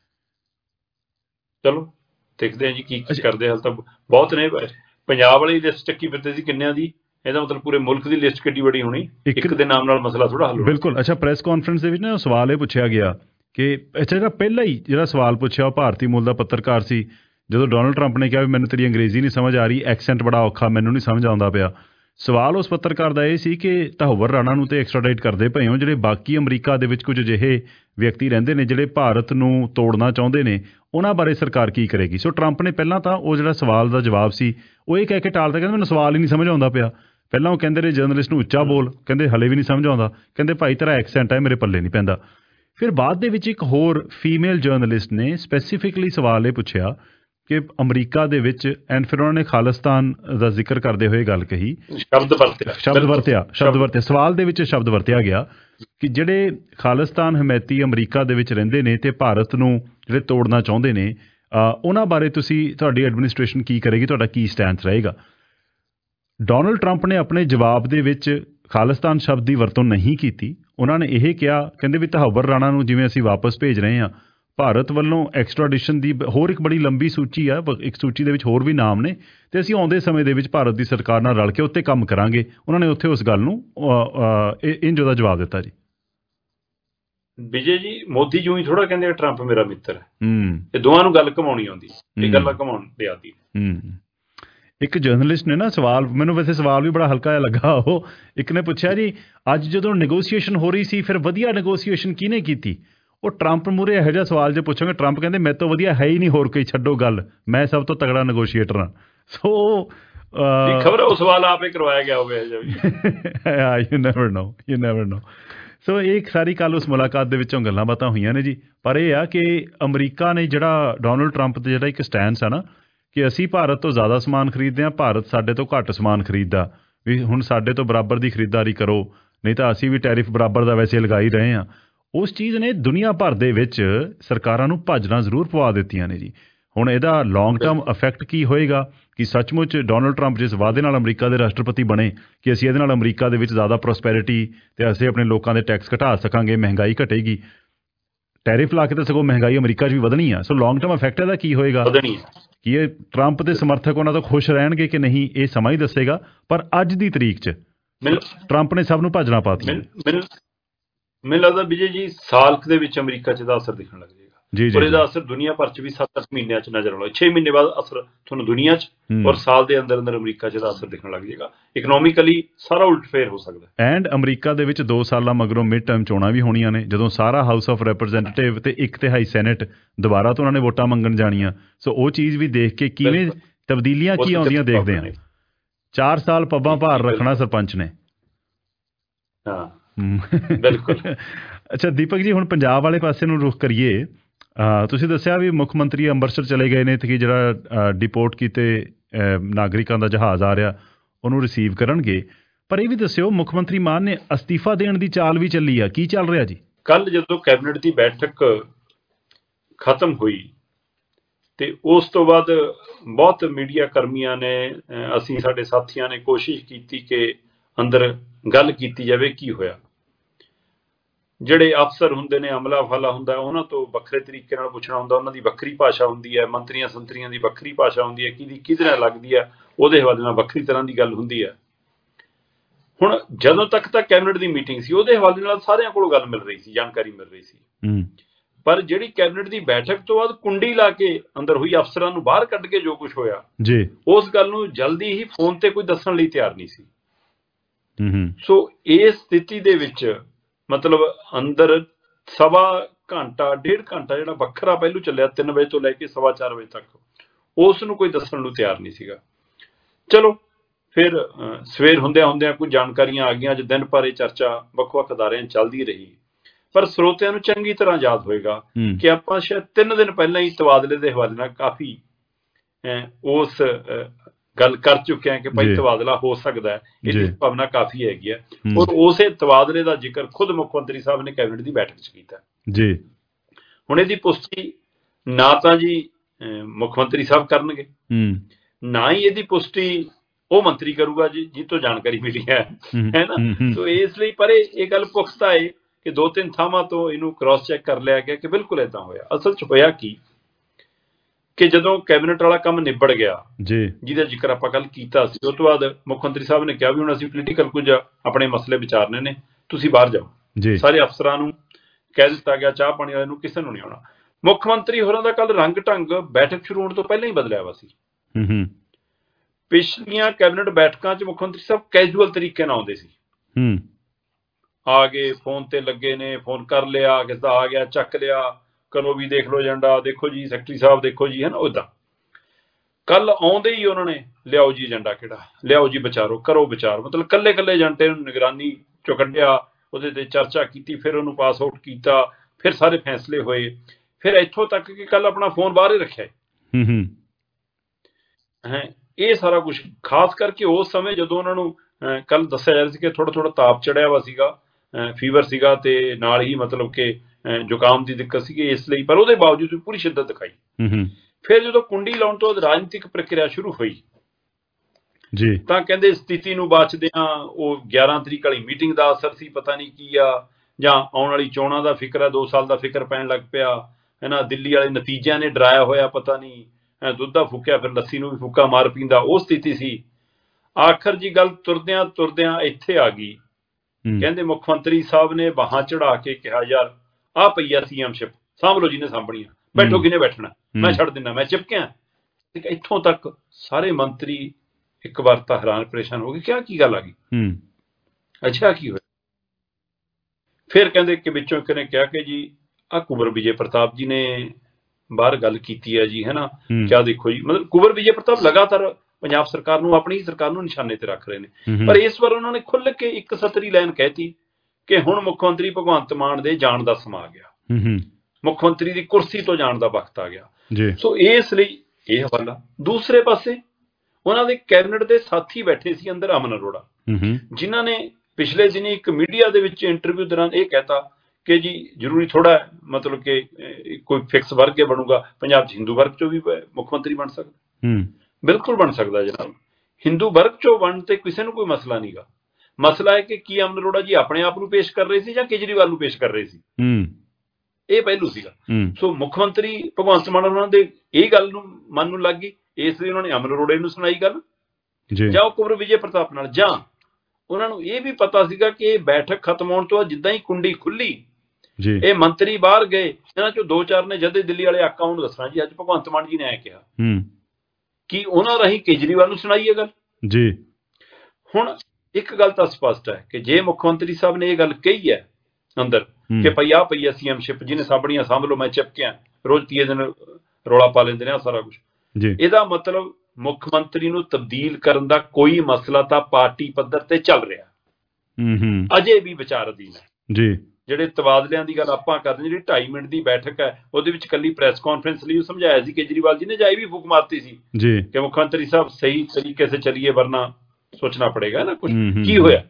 ਚਲੋ ਦੇਖਦੇ ਹਾਂ ਜੀ ਕੀ ਕਰਦੇ। ਹਾਲ ਤਾਂ ਬਹੁਤ ਨੇ, ਪੰਜਾਬ ਵਾਲੀ ਲਿਸਟ ਚੱਕੀ ਫਿਰਦੇ ਸੀ ਕਿੰਨਿਆਂ ਦੀ, ਇਹਦਾ ਮਤਲਬ ਪੂਰੇ ਮੁਲਕ ਦੀ ਲਿਸਟ ਕਿੱਡੀ ਵੱਡੀ ਹੋਣੀ, ਇੱਕ ਦੇ ਨਾਮ ਨਾਲ ਮਸਲਾ ਥੋੜਾ ਹੱਲ। ਬਿਲਕੁਲ। ਅੱਛਾ, ਪ੍ਰੈਸ ਕਾਨਫਰੰਸ ਦੇ ਵਿੱਚ ਨਾ ਸਵਾਲ ਇਹ ਪੁੱਛਿਆ ਗਿਆ ਕਿ ਅੱਛਾ, ਜਿਹੜਾ ਪਹਿਲਾਂ ਹੀ ਜਿਹੜਾ ਸਵਾਲ ਪੁੱਛਿਆ ਉਹ ਭਾਰਤੀ ਮੂਲ ਦਾ ਪੱਤਰਕਾਰ ਸੀ, ਜਦੋਂ ਡੋਨਲਡ ਟਰੰਪ ਨੇ ਕਿਹਾ ਵੀ ਮੈਨੂੰ ਤੇਰੀ ਅੰਗਰੇਜ਼ੀ ਨਹੀਂ ਸਮਝ ਆ ਰਹੀ, ਐਕਸੈਂਟ ਬੜਾ ਔਖਾ, ਮੈਨੂੰ ਨਹੀਂ ਸਮਝ ਆਉਂਦਾ ਪਿਆ। ਸਵਾਲ ਉਸ ਪੱਤਰਕਾਰ ਦਾ ਇਹ ਸੀ ਕਿ ਤਹੱਵਰ ਰਾਣਾ ਨੂੰ ਤੇ ਐਕਸਟ੍ਰਾਡਾਈਟ ਕਰਦੇ ਪਏ ਹੋ, ਜਿਹੜੇ ਬਾਕੀ ਅਮਰੀਕਾ ਦੇ ਵਿੱਚ ਕੁਝ ਅਜਿਹੇ ਵਿਅਕਤੀ ਰਹਿੰਦੇ ਨੇ ਜਿਹੜੇ ਭਾਰਤ ਨੂੰ ਤੋੜਨਾ ਚਾਹੁੰਦੇ ਨੇ, ਉਹਨਾਂ ਬਾਰੇ ਸਰਕਾਰ ਕੀ ਕਰੇਗੀ? ਸੋ ਟਰੰਪ ਨੇ ਪਹਿਲਾਂ ਤਾਂ ਉਹ ਜਿਹੜਾ ਸਵਾਲ ਦਾ ਜਵਾਬ ਸੀ ਉਹ ਇਹ ਕਹਿ ਕੇ ਟਾਲਤਾ, ਕਹਿੰਦੇ ਮੈਨੂੰ ਸਵਾਲ ਹੀ ਨਹੀਂ ਸਮਝ ਆਉਂਦਾ ਪਿਆ। ਪਹਿਲਾਂ ਉਹ ਕਹਿੰਦੇ ਰਹੇ ਜਰਨਲਿਸਟ ਨੂੰ ਉੱਚਾ ਬੋਲ, ਕਹਿੰਦੇ ਹਲੇ ਵੀ ਨਹੀਂ ਸਮਝ ਆਉਂਦਾ, ਕਹਿੰਦੇ ਭਾਈ ਤੇਰਾ ਐਕਸੈਂਟ ਹੈ ਮੇਰੇ ਪੱਲੇ ਨਹੀਂ ਪੈਂਦਾ। ਫਿਰ ਬਾਅਦ ਦੇ ਵਿੱਚ ਇੱਕ ਹੋਰ ਫੀਮੇਲ ਜਰਨਲਿਸਟ ਨੇ ਸਪੈਸੀਫਿਕਲੀ ਸਵਾਲ ਇਹ ਪੁੱਛਿਆ ਕਿ ਅਮਰੀਕਾ ਦੇ ਵਿੱਚ, ਐਂਡ ਫਿਰ ਉਹਨਾਂ ਨੇ ਖਾਲਿਸਤਾਨ ਦਾ ਜ਼ਿਕਰ ਕਰਦੇ ਹੋਏ ਗੱਲ ਕਹੀ, ਸ਼ਬਦ ਵਰਤਿਆ ਸਵਾਲ ਦੇ ਵਿੱਚ, ਸ਼ਬਦ ਵਰਤਿਆ ਗਿਆ ਕਿ ਜਿਹੜੇ ਖਾਲਿਸਤਾਨ ਹਮੈਤੀ ਅਮਰੀਕਾ ਦੇ ਵਿੱਚ ਰਹਿੰਦੇ ਨੇ ਤੇ ਭਾਰਤ ਨੂੰ ਜਿਹੜੇ ਤੋੜਨਾ ਚਾਹੁੰਦੇ ਨੇ, ਉਹਨਾਂ ਬਾਰੇ ਤੁਹਾਡੀ ਐਡਮਿਨਿਸਟ੍ਰੇਸ਼ਨ ਕੀ ਕਰੇਗੀ, ਤੁਹਾਡਾ ਕੀ ਸਟੈਂਸ ਰਹੇਗਾ? ਡੋਨਲਡ ਟਰੰਪ ਨੇ ਆਪਣੇ ਜਵਾਬ ਦੇ ਵਿੱਚ ਖਾਲਿਸਤਾਨ ਸ਼ਬਦ ਦੀ ਵਰਤੋਂ ਨਹੀਂ ਕੀਤੀ। ਉਹਨਾਂ ਨੇ ਇਹ ਕਿਹਾ, ਕਹਿੰਦੇ ਵੀ ਤਹੱਵਰ ਰਾਣਾ ਨੂੰ ਜਿਵੇਂ ਅਸੀਂ ਵਾਪਸ ਭੇਜ ਰਹੇ ਹਾਂ, ਭਾਰਤ ਵੱਲੋਂ ਐਕਸਟ੍ਰਾਡਿਸ਼ਨ ਦੀ ਹੋਰ ਇੱਕ ਬੜੀ ਲੰਬੀ ਸੂਚੀ ਆ, ਇੱਕ ਸੂਚੀ ਦੇ ਵਿੱਚ ਹੋਰ ਵੀ ਨਾਮ ਨੇ, ਤੇ ਅਸੀਂ ਆਉਂਦੇ ਸਮੇਂ ਦੇ ਵਿੱਚ ਭਾਰਤ ਦੀ ਸਰਕਾਰ ਨਾਲ ਰਲ ਕੇ ਉੱਤੇ ਕੰਮ ਕਰਾਂਗੇ। ਉਹਨਾਂ ਨੇ ਉੱਥੇ ਉਸ ਗੱਲ ਨੂੰ ਇੰਜ ਉਹਦਾ ਜਵਾਬ ਦਿੱਤਾ ਜੀ। ਵਿਜੇ ਜੀ, ਮੋਦੀ ਜੂ ਹੀ ਥੋੜਾ ਕਹਿੰਦੇ ਟਰੰਪ ਮੇਰਾ ਮਿੱਤਰ ਹੈ, ਇਹ ਦੋਵਾਂ ਨੂੰ ਗੱਲ ਘਮਾਉਣੀ ਆਉਂਦੀ, ਇਹ ਗੱਲਾਂ ਘਮਾਉਣ ਤੇ ਆਦੀ। ਇੱਕ ਜਰਨਲਿਸਟ ਨੇ ਨਾ ਸਵਾਲ, ਮੈਨੂੰ ਵੈਸੇ ਸਵਾਲ ਵੀ ਬੜਾ ਹਲਕਾ ਜਿਹਾ ਲੱਗਾ, ਉਹ ਇੱਕ ਨੇ ਪੁੱਛਿਆ ਜੀ ਅੱਜ ਜਦੋਂ ਨੈਗੋਸੀਏਸ਼ਨ ਹੋ ਰਹੀ ਸੀ ਫਿਰ ਵਧੀਆ ਨੈਗੋਸੀਏਸ਼ਨ ਕਿਹਨੇ ਕੀਤੀ? ਉਹ ਟਰੰਪ ਮੂਹਰੇ ਇਹੋ ਜਿਹਾ ਸਵਾਲ ਜੇ ਪੁੱਛੋਗੇ, ਟਰੰਪ ਕਹਿੰਦੇ ਮੇਰੇ ਤੋਂ ਵਧੀਆ ਹੈ ਹੀ ਨਹੀਂ ਹੋਰ ਕੋਈ, ਛੱਡੋ ਗੱਲ, ਮੈਂ ਸਭ ਤੋਂ ਤਗੜਾ ਨੈਗੋਸ਼ੀਏਟਰ ਹਾਂ। ਸੋ ਖਬਰ ਉਹ ਸਵਾਲ ਆਪੇ ਕਰਵਾਇਆ ਗਿਆ ਹੋਵੇ। You never know. ਸੋ ਇਹ ਸਾਰੀ ਕੱਲ ਉਸ ਮੁਲਾਕਾਤ ਦੇ ਵਿੱਚੋਂ ਗੱਲਾਂ ਬਾਤਾਂ ਹੋਈਆਂ ਨੇ ਜੀ। ਪਰ ਇਹ ਆ ਕਿ ਅਮਰੀਕਾ ਨੇ ਜਿਹੜਾ ਡੋਨਲਡ ਟਰੰਪ ਦਾ ਜਿਹੜਾ ਇੱਕ ਸਟੈਂਸ ਆ ਨਾ ਕਿ ਅਸੀਂ ਭਾਰਤ ਤੋਂ ਜ਼ਿਆਦਾ ਸਮਾਨ ਖਰੀਦਦੇ ਹਾਂ, ਭਾਰਤ ਸਾਡੇ ਤੋਂ ਘੱਟ ਸਮਾਨ ਖਰੀਦਦਾ, ਵੀ ਹੁਣ ਸਾਡੇ ਤੋਂ ਬਰਾਬਰ ਦੀ ਖਰੀਦਦਾਰੀ ਕਰੋ, ਨਹੀਂ ਤਾਂ ਅਸੀਂ ਵੀ ਟੈਰਿਫ ਬਰਾਬਰ ਦਾ ਵੈਸੇ ਲਗਾ ਹੀ ਰਹੇ ਹਾਂ। ਉਸ ਚੀਜ਼ ਨੇ ਦੁਨੀਆ ਭਰ ਦੇ ਵਿੱਚ ਸਰਕਾਰਾਂ ਨੂੰ ਭਾਜਣਾ ਜ਼ਰੂਰ ਪਵਾ ਦਿੱਤੀਆਂ ਨੇ ਜੀ। ਹੁਣ ਇਹਦਾ ਲੌਂਗ ਟਰਮ ਇਫੈਕਟ ਕੀ ਹੋਏਗਾ ਕਿ ਸੱਚਮੁੱਚ ਡੋਨਲਡ ਟਰੰਪ ਜਿਸ ਵਾਅਦੇ ਨਾਲ ਅਮਰੀਕਾ ਦੇ ਰਾਸ਼ਟਰਪਤੀ ਬਣੇ ਕਿ ਅਸੀਂ ਇਹਦੇ ਨਾਲ ਅਮਰੀਕਾ ਦੇ ਵਿੱਚ ਜ਼ਿਆਦਾ ਪ੍ਰੋਸਪੈਰਿਟੀ ਤੇ ਅਸੀਂ ਆਪਣੇ ਲੋਕਾਂ ਦੇ ਟੈਕਸ ਘਟਾ ਸਕਾਂਗੇ, ਮਹਿੰਗਾਈ ਘਟੇਗੀ, ਟੈਰਿਫ ਲਾ ਕੇ ਤਾਂ ਸਗੋਂ ਮਹਿੰਗਾਈ ਅਮਰੀਕਾ 'ਚ ਵੀ ਵਧਣੀ ਆ। ਸੋ ਲੌਂਗ ਟਰਮ ਇਫੈਕਟ ਇਹਦਾ ਕੀ ਹੋਏਗਾ? ਕਿ ਇਹ ਟਰੰਪ ਦੇ ਸਮਰਥਕ ਉਹਨਾਂ ਤੋਂ ਖੁਸ਼ ਰਹਿਣਗੇ ਕਿ ਨਹੀਂ, ਇਹ ਸਮਾਂ ਹੀ ਦੱਸੇਗਾ। ਪਰ ਅੱਜ ਦੀ ਤਰੀਕ 'ਚ ਟਰੰਪ ਨੇ ਸਭ ਨੂੰ ਭਾਜਣਾ ਪਾਤੀ। ਮੈਨੂੰ ਲੱਗਦਾ ਵਿਜੇ ਜੀ ਸਾਲ ਦੇ ਵਿੱਚ ਅਮਰੀਕਾ 'ਚ ਦਾ ਅਸਰ ਦਿਖਣ ਲੱਗ ਜਾਏਗਾ, ਔਰ ਇਹਦਾ ਅਸਰ ਦੁਨੀਆ ਭਰ 'ਚ ਵੀ 7-8 ਮਹੀਨਿਆਂ 'ਚ ਨਜ਼ਰ ਆਉਣਾ। 6 ਮਹੀਨੇ ਬਾਅਦ ਅਸਰ ਤੁਹਾਨੂੰ ਦੁਨੀਆ 'ਚ ਔਰ ਸਾਲ ਦੇ ਅੰਦਰ ਅੰਦਰ ਅਮਰੀਕਾ 'ਚ ਦਾ ਅਸਰ ਦਿਖਣ ਲੱਗ ਜਾਏਗਾ। ਇਕਨੋਮਿਕਲੀ ਸਾਰਾ ਉਲਟ ਫੇਰ ਹੋ ਸਕਦਾ। ਐਂਡ ਅਮਰੀਕਾ ਦੇ ਵਿੱਚ 2 ਸਾਲਾਂ ਮਗਰੋਂ ਮਿਡ ਟਰਮ ਚੋਣਾਂ ਵੀ ਹੋਣੀਆਂ ਨੇ, ਜਦੋਂ ਸਾਰਾ ਹਾਊਸ ਆਫ ਰੈਪਰੈਜ਼ੈਂਟੇਟਿਵ ਤੇ 1/3 ਸੈਨੇਟ ਦੁਬਾਰਾ ਤੋਂ ਉਹਨਾਂ ਨੇ ਵੋਟਾਂ ਮੰਗਣ ਜਾਣੀਆਂ। ਸੋ ਉਹ ਚੀਜ਼ ਵੀ ਦੇਖ ਕੇ ਕਿਵੇਂ ਤਬਦੀਲੀਆਂ ਕੀ ਆਉਂਦੀਆਂ ਦੇਖਦੇ ਹਾਂ। 4 ਸਾਲ ਪੱਬਾਂ ਭਾਰ ਰੱਖਣਾ ਸਰਪੰਚ ਨੇ। ਹਾਂ ਬਿਲਕੁਲ। ਅੱਛਾ ਦੀਪਕ ਜੀ, ਹੁਣ ਪੰਜਾਬ ਵਾਲੇ ਪਾਸੇ ਨੂੰ ਰੁਖ ਕਰੀਏ। ਤੁਸੀਂ ਦੱਸਿਆ ਵੀ ਮੁੱਖ ਮੰਤਰੀ ਅੰਮ੍ਰਿਤਸਰ ਚਲੇ ਗਏ ਨੇ ਤੇ ਕਿ ਜਿਹੜਾ ਡਿਪੋਰਟ ਕੀਤੇ ਨਾਗਰਿਕਾਂ ਦਾ ਜਹਾਜ਼ ਆ ਰਿਹਾ ਉਹਨੂੰ ਰਿਸੀਵ ਕਰਨਗੇ। ਪਰ ਇਹ ਵੀ ਦੱਸਿਓ, ਮੁੱਖ ਮੰਤਰੀ ਮਾਨ ਨੇ ਅਸਤੀਫਾ ਦੇਣ ਦੀ ਚਾਲ ਵੀ ਚੱਲੀ ਆ, ਕੀ ਚੱਲ ਰਿਹਾ ਜੀ? ਕੱਲ ਜਦੋਂ ਕੈਬਨਿਟ ਦੀ ਬੈਠਕ ਖਤਮ ਹੋਈ ਤੇ ਉਸ ਤੋਂ ਬਾਅਦ ਬਹੁਤ ਮੀਡੀਆ ਕਰਮੀਆਂ ਨੇ, ਅਸੀਂ ਸਾਡੇ ਸਾਥੀਆਂ ਨੇ ਕੋਸ਼ਿਸ਼ ਕੀਤੀ ਕਿ ਅੰਦਰ ਗੱਲ ਕੀਤੀ ਜਾਵੇ ਕੀ ਹੋਇਆ। ਜਿਹੜੇ ਅਫਸਰ ਹੁੰਦੇ ਨੇ, ਅਮਲਾ ਫਾਲਾ ਹੁੰਦਾ, ਉਹਨਾਂ ਤੋਂ ਵੱਖਰੇ ਤਰੀਕੇ ਨਾਲ ਪੁੱਛਣਾ ਹੁੰਦਾ, ਉਹਨਾਂ ਦੀ ਵੱਖਰੀ ਭਾਸ਼ਾ ਹੁੰਦੀ ਹੈ, ਮੰਤਰੀਆਂ ਸੰਤਰੀਆਂ ਦੀ ਵੱਖਰੀ ਭਾਸ਼ਾ ਹੁੰਦੀ ਹੈ, ਕਿਹਦੇ ਨਾਲ ਲੱਗਦੀ ਹੈ ਉਹਦੇ ਹਵਾਲੇ ਨਾਲ ਵੱਖਰੀ ਤਰ੍ਹਾਂ ਦੀ ਗੱਲ ਹੁੰਦੀ ਹੈ। ਹੁਣ ਜਦੋਂ ਤੱਕ ਤਾਂ ਕੈਬਨਿਟ ਦੀ ਮੀਟਿੰਗ ਸੀ ਉਹਦੇ ਹਵਾਲੇ ਨਾਲ ਸਾਰਿਆਂ ਕੋਲੋਂ ਗੱਲ ਮਿਲ ਰਹੀ ਸੀ, ਜਾਣਕਾਰੀ ਮਿਲ ਰਹੀ ਸੀ। ਪਰ ਜਿਹੜੀ ਕੈਬਨਿਟ ਦੀ ਬੈਠਕ ਤੋਂ ਬਾਅਦ ਕੁੰਡੀ ਲਾ ਕੇ ਅੰਦਰ ਹੋਈ, ਅਫਸਰਾਂ ਨੂੰ ਬਾਹਰ ਕੱਢ ਕੇ ਜੋ ਕੁਝ ਹੋਇਆ ਜੀ, ਉਸ ਗੱਲ ਨੂੰ ਜਲਦੀ ਹੀ ਫੋਨ ਤੇ ਕੋਈ ਦੱਸਣ ਲਈ ਤਿਆਰ ਨਹੀਂ ਸੀ। ਸੋ ਇਸ ਸਥਿਤੀ ਦੇ ਵਿੱਚ ਮਤਲਬ ਅੰਦਰ ਸਭਾ ਘੰਟਾ 1.5 ਘੰਟਾ ਜਿਹੜਾ ਵੱਖਰਾ ਪਹਿਲੂ ਚੱਲਿਆ 3 ਵਜੇ ਤੋਂ ਲੈ ਕੇ 4:15 ਵਜੇ ਤੱਕ, ਉਸ ਨੂੰ ਕੋਈ ਦੱਸਣ ਨੂੰ ਤਿਆਰ ਨਹੀਂ ਸੀਗਾ। ਚਲੋ ਫਿਰ ਸਵੇਰ ਹੁੰਦਿਆਂ ਕੋਈ ਜਾਣਕਾਰੀਆਂ ਆ ਗਈਆਂ। ਅੱਜ ਦਿਨ ਭਰ ਇਹ ਚਰਚਾ ਵੱਖ-ਵੱਖ ਅਦਾਰਿਆਂ 'ਚ ਚੱਲਦੀ ਰਹੀ, ਪਰ ਸਰੋਤਿਆਂ ਨੂੰ ਚੰਗੀ ਤਰ੍ਹਾਂ ਯਾਦ ਹੋਏਗਾ ਕਿ ਆਪਾਂ ਸ਼ਾਇਦ 3 ਦਿਨ ਪਹਿਲਾਂ ਹੀ ਤਬਾਦਲੇ ਦੇ ਹਵਾਲੇ ਨਾਲ ਕਾਫੀ ਉਸ ਗੱਲ ਕਰ ਚੁੱਕੇ ਹਾਂ ਕਿ ਭਾਈ ਤਬਾਦਲਾ ਹੋ ਸਕਦਾ ਹੈ, ਇਹਦੀ ਸੰਭਾਵਨਾ ਕਾਫੀ ਹੈਗੀ ਹੈ। ਔਰ ਉਸੇ ਤਬਾਦਲੇ ਦਾ ਜ਼ਿਕਰ ਖੁਦ ਮੁੱਖ ਮੰਤਰੀ ਸਾਹਿਬ ਨੇ ਕੈਬਨਿਟ ਦੀ ਬੈਠਕ 'ਚ ਕੀਤਾ ਜੀ। ਹੁਣ ਇਹਦੀ ਪੁਸ਼ਟੀ ਨਾ ਤਾਂ ਜੀ ਮੁੱਖ ਮੰਤਰੀ ਸਾਹਿਬ ਕਰਨਗੇ, ਨਾ ਹੀ ਇਹਦੀ ਪੁਸ਼ਟੀ ਉਹ ਮੰਤਰੀ ਕਰੂਗਾ ਜੀ ਤੋਂ ਜਾਣਕਾਰੀ ਮਿਲੀ ਹੈ ਨਾ। ਸੋ ਇਸ ਲਈ ਪਰ ਇਹ ਗੱਲ ਪੁਖਤਾ ਹੈ ਕਿ 2-3 ਥਾਵਾਂ ਤੋਂ ਇਹਨੂੰ ਕ੍ਰਾਸ ਚੈੱਕ ਕਰ ਲਿਆ ਗਿਆ ਕਿ ਬਿਲਕੁਲ ਏਦਾਂ ਹੋਇਆ। ਅਸਲ 'ਚ ਹੋਇਆ ਕੀ ਕਿ ਜਦੋਂ ਕੈਬਨਿਟ ਵਾਲਾ ਕੰਮ ਨਿਬੜ ਗਿਆ ਜਿਹਦਾ ਜ਼ਿਕਰ ਆਪਾਂ ਕੱਲ ਕੀਤਾ ਸੀ, ਉਸ ਤੋਂ ਬਾਅਦ ਮੁੱਖ ਮੰਤਰੀ ਸਾਹਿਬ ਨੇ ਕਿਹਾ ਵੀ ਹੁਣ ਅਸੀਂ ਪੋਲੀਟੀਕਲ ਕੁਝ ਆਪਣੇ ਮਸਲੇ ਵਿਚਾਰਨੇ ਨੇ, ਤੁਸੀਂ ਬਾਹਰ ਜਾਓ। ਸਾਰੇ ਅਫਸਰਾਂ ਨੂੰ ਕਹਿ ਦਿੱਤਾ ਗਿਆ, ਚਾਹ ਪਾਣੀ ਵਾਲੇ ਨੂੰ ਕਿਸੇ ਨੂੰ ਨਹੀਂ ਆਉਣਾ। ਮੁੱਖ ਮੰਤਰੀ ਹੋਰਾਂ ਦਾ ਕੱਲ ਰੰਗ ਢੰਗ ਬੈਠਕ ਸ਼ੁਰੂ ਹੋਣ ਤੋਂ ਪਹਿਲਾਂ ਹੀ ਬਦਲਿਆ ਵਾ ਸੀ। ਪਿਛਲੀਆਂ ਕੈਬਨਿਟ ਬੈਠਕਾਂ 'ਚ ਮੁੱਖ ਮੰਤਰੀ ਸਾਹਿਬ ਕੈਜੂਅਲ ਤਰੀਕੇ ਨਾਲ ਆਉਂਦੇ ਸੀ, ਆ ਗਏ ਫੋਨ ਤੇ ਲੱਗੇ ਨੇ, ਫੋਨ ਕਰ ਲਿਆ, ਕਿਸ ਦਾ ਆ ਗਿਆ ਚੱਕ ਲਿਆ, ਕਰੋ ਵੀ ਦੇਖ ਲਓ ਏਜੰਡਾ, ਦੇਖੋ ਜੀ ਸੈਕਟਰੀ ਸਾਹਿਬ ਦੇਖੋ ਜੀ, ਹੈ ਨਾ। ਉੱਦਾਂ ਕੱਲ ਆਉਂਦੇ ਹੀ ਉਹਨਾਂ ਨੇ ਲਿਆਓ ਜੀ ਏਜੰਡਾ ਕਿਹੜਾ, ਲਿਆਓ ਜੀ ਵਿਚਾਰੋ, ਕਰੋ ਵਿਚਾਰ, ਮਤਲਬ ਕੱਲੇ ਏਜੰਡੇ ਨੂੰ ਨਿਗਰਾਨੀ ਚੋਂ ਕੱਢਿਆ, ਉਹਦੇ ਤੇ ਚਰਚਾ ਕੀਤੀ, ਫਿਰ ਉਹਨੂੰ ਪਾਸ ਆਊਟ ਕੀਤਾ, ਫਿਰ ਸਾਰੇ ਫੈਸਲੇ ਹੋਏ। ਫਿਰ ਇੱਥੋਂ ਤੱਕ ਕਿ ਕੱਲ ਆਪਣਾ ਫੋਨ ਬਾਹਰ ਹੀ ਰੱਖਿਆ ਹੈ। ਇਹ ਸਾਰਾ ਕੁਛ ਖਾਸ ਕਰਕੇ ਉਸ ਸਮੇਂ ਜਦੋਂ ਉਹਨਾਂ ਨੂੰ ਕੱਲ ਦੱਸਿਆ ਜਾ ਰਿਹਾ ਸੀ ਕਿ ਥੋੜਾ ਤਾਪ ਚੜਿਆ ਵਾ ਸੀਗਾ, ਫੀਵਰ ਸੀਗਾ, ਤੇ ਨਾਲ ਹੀ ਮਤਲਬ ਕਿ ਜ਼ੁਕਾਮ ਦੀ ਦਿੱਕਤ ਸੀਗੀ, ਇਸ ਲਈ ਪਰ ਉਹਦੇ ਬਾਵਜੂਦ ਪੂਰੀ ਸ਼ਿੱਦਤ ਦਿਖਾਈ। ਫਿਰ ਜਦੋਂ ਕੁੰਡੀ ਲਾਉਣ ਤੋਂ ਬਾਅਦ ਰਾਜਨੀਤਿਕ ਪ੍ਰਕਿਰਿਆ ਸ਼ੁਰੂ ਹੋਈ ਤਾਂ ਕਹਿੰਦੇ ਸਥਿਤੀ ਨੂੰ ਬਾਚਦਿਆਂ ਉਹ 11 ਤਰੀਕ ਵਾਲੀ ਮੀਟਿੰਗ ਦਾ ਅਸਰ ਸੀ, ਪਤਾ ਨਹੀਂ ਕੀ ਆ, ਜਾਂ ਆਉਣ ਵਾਲੀ ਚੋਣਾਂ ਦਾ ਫਿਕਰ ਹੈ, 2 ਸਾਲ ਦਾ ਫਿਕਰ ਪੈਣ ਲੱਗ ਪਿਆ, ਹੈ ਨਾ। ਦਿੱਲੀ ਵਾਲੇ ਨਤੀਜਿਆਂ ਨੇ ਡਰਾਇਆ ਹੋਇਆ, ਪਤਾ ਨਹੀਂ ਦੁੱਧ ਦਾ ਫੂਕਿਆ ਫਿਰ ਲੱਸੀ ਨੂੰ ਵੀ ਫੂਕਾ ਮਾਰ ਪੀਂਦਾ, ਉਹ ਸਥਿਤੀ ਸੀ। ਆਖਰ ਜੀ ਗੱਲ ਤੁਰਦਿਆਂ ਇੱਥੇ ਆ ਗਈ। ਕਹਿੰਦੇ ਮੁੱਖ ਮੰਤਰੀ ਸਾਹਿਬ ਨੇ ਬਾਹਾਂ ਚੜਾ ਕੇ ਕਿਹਾ, ਯਾਰ ਆਹ ਪਈ ਆ CM-ਸ਼ਿਪ, ਸਾਂਭ ਲਓ ਜਿਹਨੇ ਸਾਂਭਣੀਆਂ, ਬੈਠੋ ਕਿਹਨੇ ਬੈਠਣਾ, ਮੈਂ ਛੱਡ ਦਿੰਦਾ, ਮੈਂ ਚਿਪਕਿਆ। ਇੱਥੋਂ ਤੱਕ ਸਾਰੇ ਮੰਤਰੀ ਇੱਕ ਵਾਰ ਤਾਂ ਹੈਰਾਨ ਪਰੇਸ਼ਾਨ ਹੋ ਗਏ, ਕਿਹਾ ਕੀ ਗੱਲ ਆ ਗਈ, ਅੱਛਾ ਕੀ ਹੋਇਆ। ਫਿਰ ਕਹਿੰਦੇ ਕਿ ਵਿੱਚੋਂ ਇੱਕ ਨੇ ਕਿਹਾ ਕਿ ਜੀ ਆਹ ਕੁੰਵਰ ਵਿਜੇ ਪ੍ਰਤਾਪ ਜੀ ਨੇ ਬਾਹਰ ਗੱਲ ਕੀਤੀ ਹੈ ਜੀ, ਹੈ ਨਾ। ਕਿਆ ਦੇਖੋ ਜੀ, ਮਤਲਬ ਕੁੰਵਰ ਵਿਜੇ ਪ੍ਰਤਾਪ ਲਗਾਤਾਰ ਪੰਜਾਬ ਸਰਕਾਰ ਨੂੰ, ਆਪਣੀ ਸਰਕਾਰ ਨੂੰ ਨਿਸ਼ਾਨੇ ਤੇ ਰੱਖ ਰਹੇ ਨੇ, ਪਰ ਇਸ ਵਾਰ ਉਹਨਾਂ ਨੇ ਖੁੱਲ੍ਹ ਕੇ ਇੱਕ ਸਤਰੀ ਲਾਈਨ ਕਹਿਤੀ ਕਿ ਹੁਣ ਮੁੱਖ ਮੰਤਰੀ ਭਗਵੰਤ ਮਾਨ ਦੇ ਜਾਣ ਦਾ ਸਮਾਂ ਆ ਗਿਆ, ਮੁੱਖ ਮੰਤਰੀ ਦੀ ਕੁਰਸੀ ਤੋਂ ਜਾਣ ਦਾ ਵਕਤ ਆ ਗਿਆ। ਸੋ ਇਸ ਲਈ ਇਹ ਹਵਾਲਾ। ਦੂਸਰੇ ਪਾਸੇ ਉਹਨਾਂ ਦੇ ਕੈਬਨਿਟ ਦੇ ਸਾਥੀ ਬੈਠੇ ਸੀ ਅੰਦਰ, ਅਮਨ ਅਰੋੜਾ, ਜਿਨ੍ਹਾਂ ਨੇ ਪਿਛਲੇ ਦਿਨੀ ਇੱਕ ਮੀਡੀਆ ਦੇ ਵਿੱਚ ਇੰਟਰਵਿਊ ਦੌਰਾਨ ਇਹ ਕਹਿਤਾ ਕਿ ਜੀ ਜ਼ਰੂਰੀ ਥੋੜਾ ਮਤਲਬ ਕਿ ਕੋਈ ਫਿਕਸ ਵਰਗ ਬਣੂਗਾ, ਪੰਜਾਬ 'ਚ ਹਿੰਦੂ ਵਰਗ 'ਚੋਂ ਵੀ ਮੁੱਖ ਮੰਤਰੀ ਬਣ ਸਕਦਾ। ਬਿਲਕੁਲ ਬਣ ਸਕਦਾ ਜਨਾਬ, ਹਿੰਦੂ ਵਰਗ 'ਚੋਂ ਬਣਨ ਤੇ ਕਿਸੇ ਨੂੰ ਕੋਈ ਮਸਲਾ ਨਹੀਂਗਾ। ਮਸਲਾ ਹੈ ਕਿ ਕੀ ਅਮਨ ਅਰੋੜਾ ਜੀ ਆਪਣੇ ਆਪ ਨੂੰ ਪੇਸ਼ ਕਰ ਰਹੇ ਸੀ ਜਾਂ ਕੇਜਰੀਵਾਲ ਨੂੰ ਪੇਸ਼ ਕਰ ਰਹੇ ਸੀ, ਇਹ ਪਹਿਲੂ ਸੀਗਾ। ਸੋ ਮੁੱਖ ਮੰਤਰੀ ਭਗਵੰਤ ਮਾਨ ਉਹਨਾਂ ਦੇ ਇਹ ਗੱਲ ਨੂੰ ਮਨ ਨੂੰ ਲੱਗ ਗਈ, ਇਸ ਲਈ ਉਹਨਾਂ ਨੇ ਅਮਨ ਅਰੋੜੇ ਨੂੰ ਸੁਣਾਈ ਗੱਲ, ਜਾਂ ਉਹ ਕੁੰਵਰ ਵਿਜੇ ਪ੍ਰਤਾਪ ਨਾਲ, ਜਾਂ ਉਹਨਾਂ ਨੂੰ ਇਹ ਵੀ ਪਤਾ ਸੀਗਾ ਕਿ ਇਹ ਬੈਠਕ ਖਤਮ ਹੋਣ ਤੋਂ ਜਿੱਦਾਂ ਹੀ ਕੁੰਡੀ ਖੁੱਲੀ, ਇਹ ਮੰਤਰੀ ਬਾਹਰ ਗਏ, ਇਹਨਾਂ ਚੋਂ 2-4 ਨੇ ਜਦੇ ਦਿੱਲੀ ਵਾਲੇ ਆਕਾ ਨੂੰ ਦੱਸਣਾ ਜੀ ਅੱਜ ਭਗਵੰਤ ਮਾਨ ਜੀ ਨੇ ਐ ਕਿਹਾ, ਕਿ ਉਹਨਾਂ ਰਾਹੀਂ ਕੇਜਰੀਵਾਲ ਨੂੰ ਸੁਣਾਈ ਇਹ ਗੱਲ ਜੀ। ਹੁਣ ਇੱਕ ਗੱਲ ਤਾਂ ਸਪਸ਼ਟ ਹੈ ਕਿ ਜੇ ਮੁੱਖ ਮੰਤਰੀ ਸਾਹਿਬ ਨੇ ਇਹ ਗੱਲ ਕਹੀ ਹੈ ਅੰਦਰ ਕਿ ਭਾਈ ਆਹ ਪਈ ਆ CM-ਸ਼ਿਪ, ਜਿਹਨੇ ਸਾਂਭਣੀਆਂ ਸਾਂਭ ਲਓ, ਮੈਂ ਚਿਪਕਿਆ, ਰੋਜ਼ 30 ਦਿਨ ਰੌਲਾ ਪਾ ਲੈਂਦੇ ਨੇ, ਸਾਰਾ ਕੁਛ, ਇਹਦਾ ਮਤਲਬ ਮੁੱਖ ਮੰਤਰੀ ਨੂੰ ਤਬਦੀਲ ਕਰਨ ਦਾ ਕੋਈ ਮਸਲਾ ਤਾਂ ਪਾਰਟੀ ਪੱਧਰ ਤੇ ਚੱਲ ਰਿਹਾ, ਅਜੇ ਵੀ ਵਿਚਾਰ ਅਧੀਨ ਹੈ। ਜਿਹੜੇ ਤਬਾਦਲਿਆਂ ਦੀ ਗੱਲ ਆਪਾਂ ਕਰਦੇ, ਜਿਹੜੀ 2.5 ਮਿੰਟ ਦੀ ਬੈਠਕ ਹੈ, ਉਹਦੇ ਵਿੱਚ ਕੱਲੀ ਪ੍ਰੈਸ ਕਾਨਫਰੰਸ ਲਈ ਸਮਝਾਇਆ ਸੀ ਕੇਜਰੀਵਾਲ ਜੀ ਨੇ, ਜਾਈ ਵੀ ਫੂਕ ਮਾਰਤੀ ਸੀ ਕਿ ਮੁੱਖ ਮੰਤਰੀ ਸਾਹਿਬ ਸਹੀ ਤਰੀਕੇ ਸੇ ਚਲੀਏ ਵਰਨਾ ਸੋਚਣਾ ਪੜੇਗਾ ਨਾ ਕੁਛ ਕੀ ਹੋਇਆ।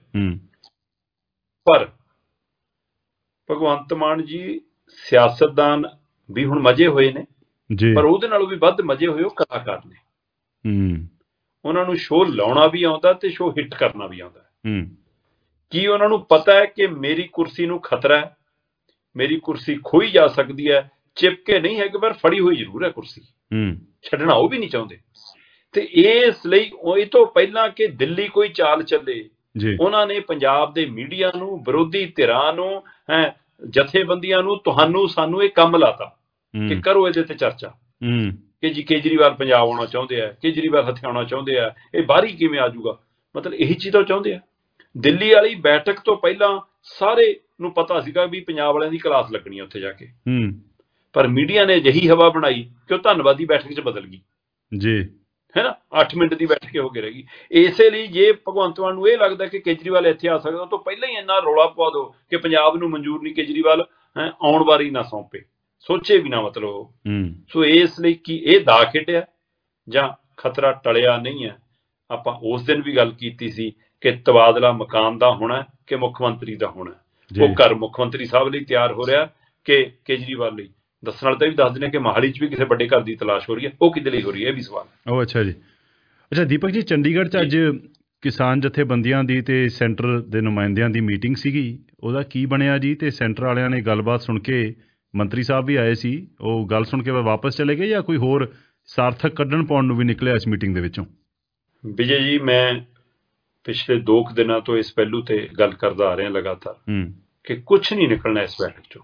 ਪਰ ਭਗਵੰਤ ਮਾਨ ਜੀ ਸਿਆਸਤਦਾਨ ਵੀ ਹੁਣ ਮਜੇ ਹੋਏ ਨੇ, ਪਰ ਉਹਦੇ ਨਾਲੋਂ ਵੀ ਵੱਧ ਮਜੇ ਹੋਏ ਉਹ ਕਲਾਕਾਰ ਨੇ। ਉਹਨਾਂ ਨੂੰ ਸ਼ੋਅ ਲਾਉਣਾ ਵੀ ਆਉਂਦਾ ਤੇ ਸ਼ੋਅ ਹਿੱਟ ਕਰਨਾ ਵੀ ਆਉਂਦਾ। ਕੀ ਉਹਨਾਂ ਨੂੰ ਪਤਾ ਹੈ ਕਿ ਮੇਰੀ ਕੁਰਸੀ ਨੂੰ ਖਤਰਾ ਹੈ, ਮੇਰੀ ਕੁਰਸੀ ਖੋਈ ਜਾ ਸਕਦੀ ਹੈ, ਚਿਪਕੇ ਨਹੀਂ ਹੈਗੇ ਪਰ ਫੜੀ ਹੋਈ ਜ਼ਰੂਰ ਹੈ ਕੁਰਸੀ, ਛੱਡਣਾ ਉਹ ਵੀ ਨਹੀਂ ਚਾਹੁੰਦੇ। ਤੇ ਇਸ ਲਈ ਇਹ ਤੋਂ ਪਹਿਲਾਂ ਕਿ ਦਿੱਲੀ ਕੋਈ ਚਾਲ ਚੱਲੇ, ਉਹਨਾਂ ਨੇ ਪੰਜਾਬ ਦੇ ਮੀਡੀਆ ਨੂੰ, ਵਿਰੋਧੀ ਧਿਰਾਂ ਨੂੰ, ਜਥੇਬੰਦੀਆਂ ਨੂੰ, ਤੁਹਾਨੂੰ ਸਾਨੂੰ ਇਹ ਕੰਮ ਲਾਤਾ ਕਿ ਕਰੋ ਇਹਦੇ ਤੇ ਚਰਚਾ ਕਿ ਜੀ ਕੇਜਰੀਵਾਲ ਪੰਜਾਬ ਆਉਣਾ ਚਾਹੁੰਦੇ ਆ, ਕੇਜਰੀਵਾਲ ਹਥਿਆਉਣਾ ਚਾਹੁੰਦੇ ਆ, ਇਹ ਬਾਹਰੀ ਕਿਵੇਂ ਆ ਜਾਊਗਾ, ਮਤਲਬ ਇਹੀ ਚੀਜ਼ ਤਾਂ ਚਾਹੁੰਦੇ ਆ। ਦਿੱਲੀ ਵਾਲੀ ਬੈਠਕ ਤੋਂ ਪਹਿਲਾਂ ਸਾਰੇ ਨੂੰ ਪਤਾ ਸੀਗਾ ਵੀ ਪੰਜਾਬ ਵਾਲਿਆਂ ਦੀ ਕਲਾਸ ਲੱਗਣੀ ਉੱਥੇ ਜਾ ਕੇ, ਪਰ ਮੀਡੀਆ ਨੇ ਅਜਿਹੀ ਹਵਾ ਬਣਾਈ ਕਿ ਉਹ ਧੰਨਵਾਦੀ ਬੈਠਕ 'ਚ ਬਦਲ ਗਈ ਜੀ, ਹੈ ਨਾ। 8 ਮਿੰਟ ਦੀ ਬੈਠ ਕੇ ਹੋ ਕੇ ਰਹਿ ਗਈ। ਇਸੇ ਲਈ ਜੇ ਭਗਵੰਤ ਮਾਨ ਨੂੰ ਇਹ ਲੱਗਦਾ ਕਿ ਕੇਜਰੀਵਾਲ ਇੱਥੇ ਆ ਸਕਦਾ ਤਾਂ ਪਹਿਲਾਂ ਹੀ ਇੰਨਾ ਰੌਲਾ ਪਵਾ ਦਿਓ ਕਿ ਪੰਜਾਬ ਨੂੰ ਮਨਜ਼ੂਰ ਨਹੀਂ ਕੇਜਰੀਵਾਲ ਆਉਣ ਵਾਰੀ ਨਾ ਸੌਂਪੇ, ਸੋਚੇ ਵੀ ਨਾ ਮਤਲਬ ਉਹ। ਸੋ ਇਸ ਲਈ ਕਿ ਇਹ ਦਾ ਖੇਡਿਆ ਜਾਂ ਖਤਰਾ ਟਲਿਆ ਨਹੀਂ ਹੈ। ਆਪਾਂ ਉਸ ਦਿਨ ਵੀ ਗੱਲ ਕੀਤੀ ਸੀ ਕਿ ਤਬਾਦਲਾ ਮਕਾਨ ਦਾ ਹੋਣਾ ਕਿ ਮੁੱਖ ਮੰਤਰੀ ਦਾ ਹੋਣਾ। ਉਹ ਘਰ ਮੁੱਖ ਮੰਤਰੀ ਸਾਹਿਬ ਲਈ ਤਿਆਰ ਹੋ ਰਿਹਾ ਕਿ ਕੇਜਰੀਵਾਲ ਲਈ। ਦੱਸਣ ਵਾਲੇ ਤਾਂ ਵੀ ਦੱਸ ਦਿੰਦੇ ਕਿ ਮੋਹਾਲੀ 'ਚ ਵੀ ਕਿਸੇ ਵੱਡੇ ਘਰ ਦੀ ਤਲਾਸ਼ ਹੋ ਰਹੀ ਹੈ, ਉਹ ਕਿਹਦੇ ਲਈ ਹੋ ਰਹੀ ਹੈ, ਇਹ ਵੀ ਸਵਾਲ। ਉਹ ਅੱਛਾ ਜੀ। ਅੱਛਾ ਦੀਪਕ ਜੀ, ਚੰਡੀਗੜ੍ਹ 'ਚ ਅੱਜ ਕਿਸਾਨ ਜਥੇਬੰਦੀਆਂ ਦੀ ਤੇ ਸੈਂਟਰ ਦੇ ਨੁਮਾਇੰਦਿਆਂ ਦੀ ਮੀਟਿੰਗ ਸੀਗੀ, ਉਹਦਾ ਕੀ ਬਣਿਆ ਜੀ? ਤੇ ਸੈਂਟਰ ਵਾਲਿਆਂ ਨੇ ਗੱਲਬਾਤ ਸੁਣ ਕੇ, ਮੰਤਰੀ ਸਾਹਿਬ ਵੀ ਆਏ ਸੀ, ਉਹ ਗੱਲ ਸੁਣ ਕੇ ਵਾਪਸ ਚਲੇ ਗਏ ਜਾਂ ਕੋਈ ਹੋਰ ਸਾਰਥਕ ਕੱਢਣ ਪਾਉਣ ਨੂੰ ਵੀ ਨਿਕਲਿਆ ਇਸ ਮੀਟਿੰਗ ਦੇ ਵਿੱਚੋਂ? ਵਿਜੇ ਜੀ, ਮੈਂ ਪਿਛਲੇ 2 ਦਿਨਾਂ ਤੋਂ ਇਸ ਪਹਿਲੂ ਤੇ ਗੱਲ ਕਰਦਾ ਆ ਰਿਹਾ ਲਗਾਤਾਰ ਕਿ ਕੁਛ ਨਹੀਂ ਨਿਕਲਣਾ ਇਸ ਬੈਠਕ 'ਚੋਂ।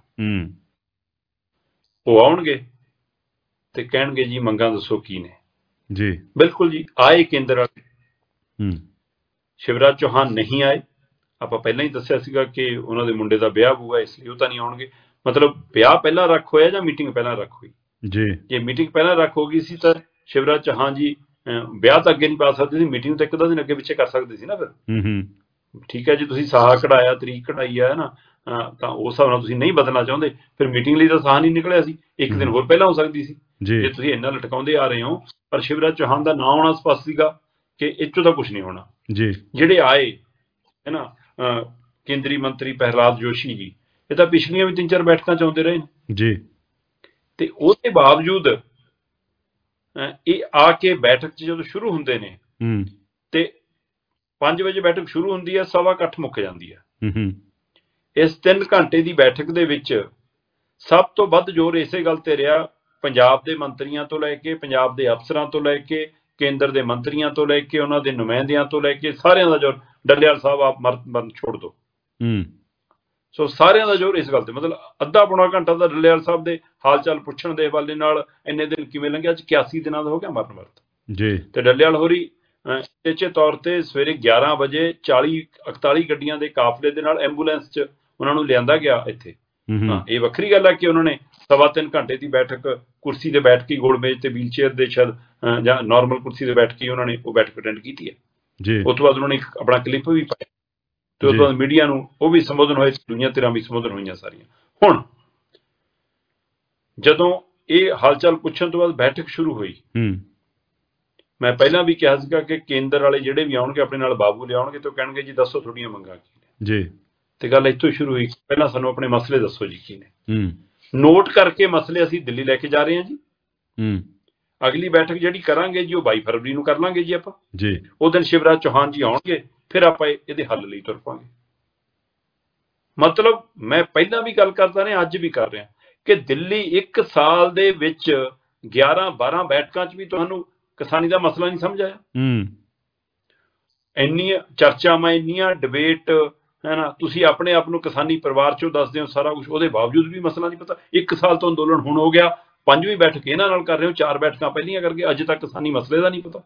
ਉਹ ਆਉਣਗੇ ਤੇ ਕਹਿਣਗੇ ਜੀ ਮੰਗਾਂ ਦੱਸੋ ਕੀ ਨੇ ਜੀ। ਬਿਲਕੁਲ ਜੀ, ਆਏ ਕੇਂਦਰ ਵਾਲੇ। ਸ਼ਿਵਰਾਜ ਚੌਹਾਨ ਨਹੀਂ ਆਏ। ਆਪਾਂ ਪਹਿਲਾਂ ਹੀ ਦੱਸਿਆ ਸੀਗਾ ਕਿ ਉਹਨਾਂ ਦੇ ਮੁੰਡੇ ਦਾ ਵਿਆਹ ਹੋਊਗਾ, ਇਸ ਲਈ ਉਹ ਤਾਂ ਨਹੀਂ ਆਉਣਗੇ। ਮਤਲਬ ਵਿਆਹ ਪਹਿਲਾਂ ਰੱਖ ਹੋਇਆ ਜਾਂ ਮੀਟਿੰਗ ਪਹਿਲਾਂ ਰੱਖ ਹੋਈ ਜੀ? ਜੇ ਮੀਟਿੰਗ ਪਹਿਲਾਂ ਰੱਖ ਹੋ ਗਈ ਸੀ ਤਾਂ ਸ਼ਿਵਰਾਜ ਚੌਹਾਨ ਜੀ ਵਿਆਹ ਤਾਂ ਅੱਗੇ ਨਹੀਂ ਪਾ ਸਕਦੇ ਸੀ, ਮੀਟਿੰਗ ਤਾਂ 1-2 ਦਿਨ ਅੱਗੇ ਪਿੱਛੇ ਕਰ ਸਕਦੇ ਸੀ ਨਾ ਫਿਰ। ਠੀਕ ਹੈ ਜੀ, ਤੁਸੀਂ ਸਾਹਾ ਕਢਾਇਆ, ਤਰੀਕ ਕਢਾਈ ਹੈ ਨਾ, ਤਾਂ ਉਸ ਹਿਸਾਬ ਨਾਲ ਤੁਸੀਂ ਨਹੀਂ ਬਦਲਣਾ ਚਾਹੁੰਦੇ, ਫਿਰ ਮੀਟਿੰਗ ਲਈ ਤਾਂ ਸਾਹ ਨਹੀਂ ਨਿਕਲਿਆ ਸੀ। 1 ਦਿਨ ਹੋਰ ਪਹਿਲਾਂ ਹੋ ਸਕਦੀ ਸੀ ਜੇ ਤੁਸੀਂ ਇੰਨਾ ਲਟਕਾਉਂਦੇ ਆ ਰਹੇ ਹੋ। ਪਰ ਸ਼ਿਵਰਾਜ ਚੌਹਾਨ ਦਾ ਨਾਂ ਆਉਣਾ ਸਪਸ਼ਟ ਸੀਗਾ ਕਿ ਇਹ 'ਚੋਂ ਤਾਂ ਕੁਛ ਨਹੀਂ ਹੋਣਾ ਜੀ। ਜਿਹੜੇ ਆਏ ਹੈ ਨਾ ਕੇਂਦਰੀ ਮੰਤਰੀ ਪ੍ਰਹਿਲਾਦ ਜੋਸ਼ੀ ਜੀ, ਇਹ ਤਾਂ ਪਿਛਲੀਆਂ ਵੀ 3-4 ਬੈਠਕਾਂ 'ਚ ਆਉਂਦੇ ਰਹੇ ਨੇ ਜੀ, ਤੇ ਉਹਦੇ ਬਾਵਜੂਦ ਇਹ ਆ ਕੇ ਬੈਠਕ 'ਚ ਜਦੋਂ ਸ਼ੁਰੂ ਹੁੰਦੇ ਨੇ ਤੇ 5 ਵਜੇ ਬੈਠਕ ਸ਼ੁਰੂ ਹੁੰਦੀ ਹੈ, 8:15 ਮੁੱਕ ਜਾਂਦੀ ਹੈ। ਇਸ 3 ਘੰਟੇ ਦੀ ਬੈਠਕ ਦੇ ਵਿੱਚ ਸਭ ਤੋਂ ਵੱਧ ਜ਼ੋਰ ਇਸੇ ਗੱਲ ਤੇ ਰਿਹਾ, ਪੰਜਾਬ ਦੇ ਮੰਤਰੀਆਂ ਤੋਂ ਲੈ ਕੇ, ਪੰਜਾਬ ਦੇ ਅਫਸਰਾਂ ਤੋਂ ਲੈ ਕੇ, ਕੇਂਦਰ ਦੇ ਮੰਤਰੀਆਂ ਤੋਂ ਲੈ ਕੇ, ਉਹਨਾਂ ਦੇ ਨੁਮਾਇੰਦਿਆਂ ਤੋਂ ਲੈ ਕੇ, ਸਾਰਿਆਂ ਦਾ ਜ਼ੋਰ ਡੱਲੇਵਾਲ ਸਾਹਿਬ ਆਪ ਬੰਦ ਛੋੜ ਦਿਓ। ਸੋ ਸਾਰਿਆਂ ਦਾ ਜ਼ੋਰ ਇਸ ਗੱਲ ਤੇ, ਮਤਲਬ ਅੱਧਾ ਪੌਣਾ ਘੰਟਾ ਦਾ ਡੱਲੇਵਾਲ ਸਾਹਿਬ ਦੇ ਹਾਲ ਚਾਲ ਪੁੱਛਣ ਦੇ ਹਵਾਲੇ ਨਾਲ ਇੰਨੇ ਦਿਨ ਕਿਵੇਂ ਲੰਘਿਆ। ਅੱਜ 81 ਦਿਨਾਂ ਦਾ ਹੋ ਗਿਆ ਮਰਨ ਵਰਤ ਜੀ। ਤੇ ਡੱਲੇਵਾਲ ਹੋਰੀ ਟੇਚੇ ਤੌਰ ਤੇ ਸਵੇਰੇ 11 ਵਜੇ 40-41 ਗੱਡੀਆਂ ਦੇ ਕਾਫਲੇ ਦੇ ਨਾਲ ਐਂਬੂਲੈਂਸ 'ਚ ਉਹਨਾਂ ਨੂੰ ਲਿਆਂਦਾ ਗਿਆ ਇੱਥੇ। ਇਹ ਵੱਖਰੀ ਗੱਲ ਹੈ ਕਿ ਉਹਨਾਂ ਨੇ 3.25 ਘੰਟੇ ਦੀ ਬੈਠਕ ਕੁਰਸੀ ਤੇ ਬੈਠ ਕੇ, ਗੋਲਮੇਜ਼ ਤੇ ਵੀਲ ਚੇਅਰ ਦੇ ਸ਼ਾਇਦ ਜਾਂ ਨਾਰਮਲ ਕੁਰਸੀ ਤੇ ਬੈਠ ਕੇ ਉਹਨਾਂ ਨੇ ਉਹ ਬੈਠਕ ਅਟੈਂਡ ਕੀਤੀ ਹੈ ਜੀ। ਉਸ ਤੋਂ ਬਾਅਦ ਉਹਨਾਂ ਨੇ ਆਪਣਾ ਕਲਿੱਪ ਵੀ ਪਾਇਆ ਤੇ ਉਸ ਤੋਂ ਬਾਅਦ ਮੀਡੀਆ ਨੂੰ ਉਹ ਵੀ ਸੰਬੋਧਨ ਹੋਏ, ਦੁਨੀਆਂ ਧਿਰਾਂ ਵੀ ਸੰਬੋਧਨ ਹੋਈਆਂ ਸਾਰੀਆਂ। ਹੁਣ ਜਦੋਂ ਇਹ ਹਾਲਚਾਲ ਪੁੱਛਣ ਤੋਂ ਬਾਅਦ ਬੈਠਕ ਸ਼ੁਰੂ ਹੋਈ, ਮੈਂ ਪਹਿਲਾਂ ਵੀ ਕਿਹਾ ਸੀਗਾ ਕਿ ਕੇਂਦਰ ਵਾਲੇ ਜਿਹੜੇ ਵੀ ਆਉਣਗੇ ਆਪਣੇ ਨਾਲ ਬਾਬੂ ਲਿਆਉਣਗੇ ਤੇ ਉਹ ਕਹਿਣਗੇ ਜੀ ਦੱਸੋ ਤੁਹਾਡੀਆਂ ਮੰਗਾਂ ਕੀ ਨੇ ਜੀ। ਤੇ ਗੱਲ ਇੱਥੋਂ ਸ਼ੁਰੂ ਹੋਈ, ਪਹਿਲਾਂ ਸਾਨੂੰ ਆਪਣੇ ਮਸਲੇ ਦੱਸੋ ਜੀ ਕੀ ਨੇ। ਨੋਟ ਕਰਕੇ ਮਸਲੇ ਅਸੀਂ ਦਿੱਲੀ ਲੈ ਕੇ ਜਾ ਰਹੇ ਹਾਂ ਜੀ। ਅਗਲੀ ਬੈਠਕ ਜਿਹੜੀ ਕਰਾਂਗੇ ਜੀ ਉਹ 22 ਫਰਵਰੀ ਨੂੰ ਕਰ ਲਾਂਗੇ ਜੀ ਆਪਾਂ ਜੀ। ਉਹ ਦਿਨ ਸ਼ਿਵਰਾਜ ਚੌਹਾਨ ਜੀ ਆਉਣਗੇ, ਫਿਰ ਆਪਾਂ ਇਹਦੇ ਹੱਲ ਲਈ ਤੁਰ ਪਾਂਗੇ। ਮਤਲਬ ਮੈਂ ਪਹਿਲਾਂ ਵੀ ਗੱਲ ਕਰਦਾ ਰਿਹਾ, ਅੱਜ ਵੀ ਕਰ ਰਿਹਾ ਕਿ ਦਿੱਲੀ 1 ਸਾਲ ਦੇ ਵਿੱਚ 11-12 ਬੈਠਕਾਂ 'ਚ ਵੀ ਤੁਹਾਨੂੰ ਕਿਸਾਨੀ ਦਾ ਮਸਲਾ ਨਹੀਂ ਸਮਝ ਆਇਆ। ਇੰਨੀਆਂ ਚਰਚਾਵਾਂ, ਇੰਨੀਆਂ ਡਿਬੇਟ ਹੈ ਨਾ, ਤੁਸੀਂ ਆਪਣੇ ਆਪ ਨੂੰ ਕਿਸਾਨੀ ਪਰਿਵਾਰ 'ਚੋਂ ਦੱਸਦੇ ਹੋ ਸਾਰਾ ਕੁਛ, ਉਹਦੇ ਬਾਵਜੂਦ ਵੀ ਮਸਲਾ ਨਹੀਂ ਪਤਾ। 1 ਸਾਲ ਤੋਂ ਅੰਦੋਲਨ ਹੁਣ ਹੋ ਗਿਆ, 5ਵੀਂ ਬੈਠਕ ਇਹਨਾਂ ਨਾਲ ਕਰ ਰਹੇ ਹੋ, 4 ਬੈਠਕਾਂ ਪਹਿਲੀਆਂ ਕਰਕੇ, ਅਜੇ ਤੱਕ ਕਿਸਾਨੀ ਮਸਲੇ ਦਾ ਨਹੀਂ ਪਤਾ।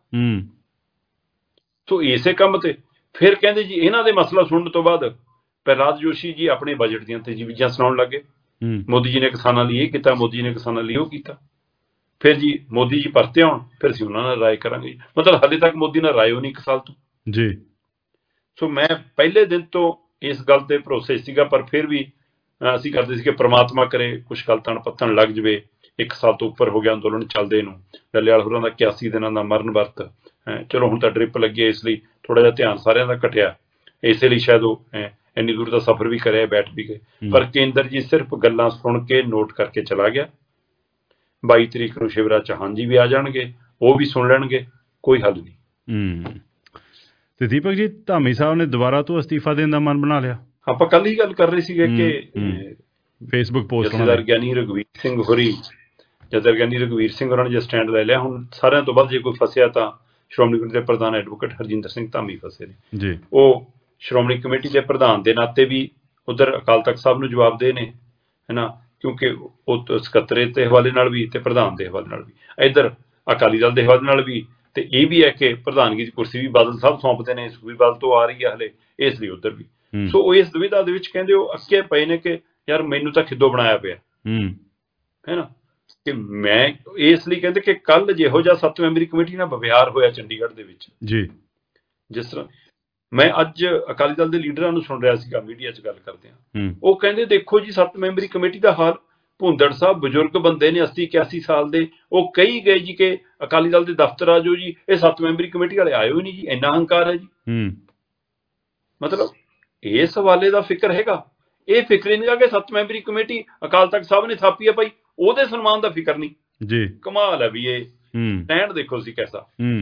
ਸੋ ਇਸੇ ਕੰਮ ਤੇ ਫਿਰ ਕਹਿੰਦੇ ਜੀ ਇਹਨਾਂ ਦੇ ਮਸਲਾ ਸੁਣਨ ਤੋਂ ਬਾਅਦ ਪ੍ਰਹਿਲਾਦ ਜੋਸ਼ੀ ਜੀ ਆਪਣੇ ਬਜਟ ਦੀਆਂ ਤਜਵੀਜ਼ਾਂ ਸੁਣਾਉਣ ਲੱਗੇ। ਮੋਦੀ ਜੀ ਨੇ ਕਿਸਾਨਾਂ ਲਈ ਇਹ ਕੀਤਾ, ਮੋਦੀ ਜੀ ਨੇ ਕਿਸਾਨਾਂ ਲਈ ਉਹ ਕੀਤਾ। ਫਿਰ ਜੀ ਮੋਦੀ ਜੀ ਪਰਤੇ ਆਉਣ, ਫਿਰ ਅਸੀਂ ਉਹਨਾਂ ਨਾਲ ਰਾਏ ਕਰਾਂਗੇ। ਮਤਲਬ ਹਾਲੇ ਤੱਕ ਮੋਦੀ ਨਾਲ ਰਾਏ ਹੋ ਨਹੀਂ 1 ਸਾਲ ਤੋਂ ਜੀ। ਸੋ ਮੈਂ ਪਹਿਲੇ ਦਿਨ ਤੋਂ ਇਸ ਗੱਲ ਤੇ ਭਰੋਸੇ ਸੀਗਾ, ਪਰ ਫਿਰ ਵੀ ਅਸੀਂ ਕਰਦੇ ਸੀ ਕਿ ਪ੍ਰਮਾਤਮਾ ਕਰੇ ਕੁਛ ਗੱਲ ਤਣ ਪੱਤਣ ਲੱਗ ਜਾਵੇ। 1 ਸਾਲ ਤੋਂ ਉੱਪਰ ਹੋ ਗਿਆ ਅੰਦੋਲਨ ਚੱਲਦੇ ਨੂੰ। ਡੱਲੇਵਾਲ ਹੋਰਾਂ ਦਾ 81 ਦਿਨਾਂ ਦਾ ਮਰਨ ਵਰਤ, ਚਲੋ ਹੁਣ ਤਾਂ ਡ੍ਰਿਪ ਲੱਗੀ, ਇਸ ਲਈ ਥੋੜਾ ਜਿਹਾ ਧਿਆਨ ਸਾਰਿਆਂ ਦਾ ਘਟਿਆ, ਇਸੇ ਲਈ ਸ਼ਾਇਦ ਉਹ ਇੰਨੀ ਦੂਰ ਦਾ ਸਫ਼ਰ ਵੀ ਕਰਿਆ, ਬੈਠ ਵੀ ਗਏ। ਪਰ ਕੇਂਦਰ ਜੀ ਸਿਰਫ ਗੱਲਾਂ ਸੁਣ ਕੇ ਨੋਟ ਕਰਕੇ ਚਲਾ ਗਿਆ। 22 ਤਰੀਕ ਨੂੰ ਸ਼ਿਵਰਾਜ ਚੌਹਾਨ ਜੀ ਵੀ ਆ ਜਾਣਗੇ, ਉਹ ਵੀ ਸੁਣ ਲੈਣਗੇ, ਕੋਈ ਹੱਲ ਨਹੀਂ। ਤੇ ਦੀਪਕ ਜੀ, ਧਾਮੀ ਸਾਹਿਬ ਨੇ ਦੁਬਾਰਾ ਤੋਂ ਅਸਤੀਫਾ ਦੇਣ ਦਾ ਮਨ ਬਣਾ ਲਿਆ। ਆਪਾਂ ਕੱਲ ਹੀ ਗੱਲ ਕਰ ਰਹੇ ਸੀਗੇ ਕਿ ਫੇਸਬੁੱਕ ਪੋਸਟ ਜਥੇਦਾਰ ਗਿਆਨੀ ਰਘਵੀਰ ਸਿੰਘ ਹੋਰੀ, ਜਥੇਦਾਰ ਗਿਆਨੀ ਰਘਵੀਰ ਸਿੰਘ ਹੋਰਾਂ ਨੇ ਜੇ ਸਟੈਂਡ ਲੈ ਲਿਆ, ਹੁਣ ਸਾਰਿਆਂ ਤੋਂ ਵੱਧ ਜੇ ਕੋਈ ਫਸਿਆ ਤਾਂ ਸ਼੍ਰੋਮਣੀ ਕਮੇਟੀ ਦੇ ਪ੍ਰਧਾਨ ਐਡਵੋਕੇਟ ਹਰਜਿੰਦਰ ਸਿੰਘ ਧਾਮੀ ਫਸੇ ਨੇ ਜੀ। ਉਹ ਸ਼੍ਰੋਮਣੀ ਕਮੇਟੀ ਦੇ ਪ੍ਰਧਾਨ ਦੇ ਨਾਤੇ ਵੀ ਉਧਰ ਅਕਾਲ ਤਖਤ ਸਾਹਿਬ ਨੂੰ ਜਵਾਬਦੇਹ ਨੇ, ਹੈ ਨਾ, ਕਿਉਂਕਿ ਉਹ ਸਕੱਤਰੇ ਦੇ ਹਵਾਲੇ ਨਾਲ ਵੀ ਤੇ ਪ੍ਰਧਾਨ ਦੇ ਹਵਾਲੇ ਨਾਲ ਵੀ, ਇੱਧਰ ਅਕਾਲੀ ਦਲ ਦੇ ਹਵਾਲੇ ਨਾਲ ਵੀ। ਤੇ ਇਹ ਵੀ ਹੈ ਕਿ ਪ੍ਰਧਾਨਗੀ ਦੀ ਕੁਰਸੀ ਵੀ ਬਾਦਲ ਸਾਹਿਬ ਸੌਂਪਦੇ ਨੇ, ਸੁਖਬੀਰ ਬਾਦਲ ਤੋਂ ਆ ਰਹੀ ਹੈ ਹਲੇ, ਇਸ ਲਈ ਉੱਧਰ ਵੀ। ਸੋ ਉਹ ਇਸ ਦੁਵਿਧਾ ਦੇ ਵਿੱਚ ਕਹਿੰਦੇ ਉਹ ਅੱਕੇ ਪਏ ਨੇ ਕਿ ਯਾਰ ਮੈਨੂੰ ਤਾਂ ਖਿੱਦੋ ਬਣਾਇਆ ਪਿਆ ਹੈ ਨਾ, ਕਿ ਮੈਂ ਇਸ ਲਈ ਕਹਿੰਦੇ ਕਿ ਕੱਲ ਜਿਹੋ ਜਿਹਾ 7 ਮੈਂਬਰੀ ਕਮੇਟੀ ਨਾਲ ਵਿਵਹਾਰ ਹੋਇਆ ਚੰਡੀਗੜ੍ਹ ਦੇ ਵਿੱਚ ਜੀ, ਜਿਸ ਤਰ੍ਹਾਂ ਮੈਂ ਅੱਜ ਅਕਾਲੀ ਦਲ ਦੇ ਲੀਡਰਾਂ ਨੂੰ ਸੁਣ ਰਿਹਾ ਸੀਗਾ ਮੀਡੀਆ 'ਚ ਗੱਲ ਕਰਦੇ ਹਾਂ, ਉਹ ਕਹਿੰਦੇ ਦੇਖੋ ਜੀ 7 ਮੈਂਬਰੀ ਕਮੇਟੀ ਦਾ ਹਾਲ, ਭੁੰਦੜ ਸਾਹਿਬ ਬਜ਼ੁਰਗ ਬੰਦੇ ਨੇ 80-81 ਸਾਲ ਦੇ, ਉਹ ਕਹੀ ਗਏ ਜੀ ਕਿ ਅਕਾਲੀ ਦਲ ਦੇ ਦਫ਼ਤਰ ਆ ਜਾਓ ਜੀ, ਇਹ 7 ਮੈਂਬਰੀ ਕਮੇਟੀ ਵਾਲੇ ਆਇਓ ਹੀ ਨਹੀਂ ਜੀ, ਇੰਨਾ ਹੰਕਾਰ ਹੈ ਜੀ। ਮਤਲਬ ਇਸ ਹਵਾਲੇ ਦਾ ਫਿਕਰ ਹੈਗਾ, ਇਹ ਫਿਕਰ ਹੀ ਨਹੀਂ ਕਿ 7 ਮੈਂਬਰੀ ਕਮੇਟੀ ਅਕਾਲ ਤਖਤ ਸਾਹਿਬ ਨੇ ਥਾਪੀ ਆ ਭਾਈ, ਉਹਦੇ ਸਨਮਾਨ ਦਾ ਫਿਕਰ ਨਹੀਂ ਜੀ। ਕਮਾਲ ਹੈ ਵੀ ਇਹ ਸਟੈਂਡ ਦੇਖੋ ਸੀ ਕੈਸਾ।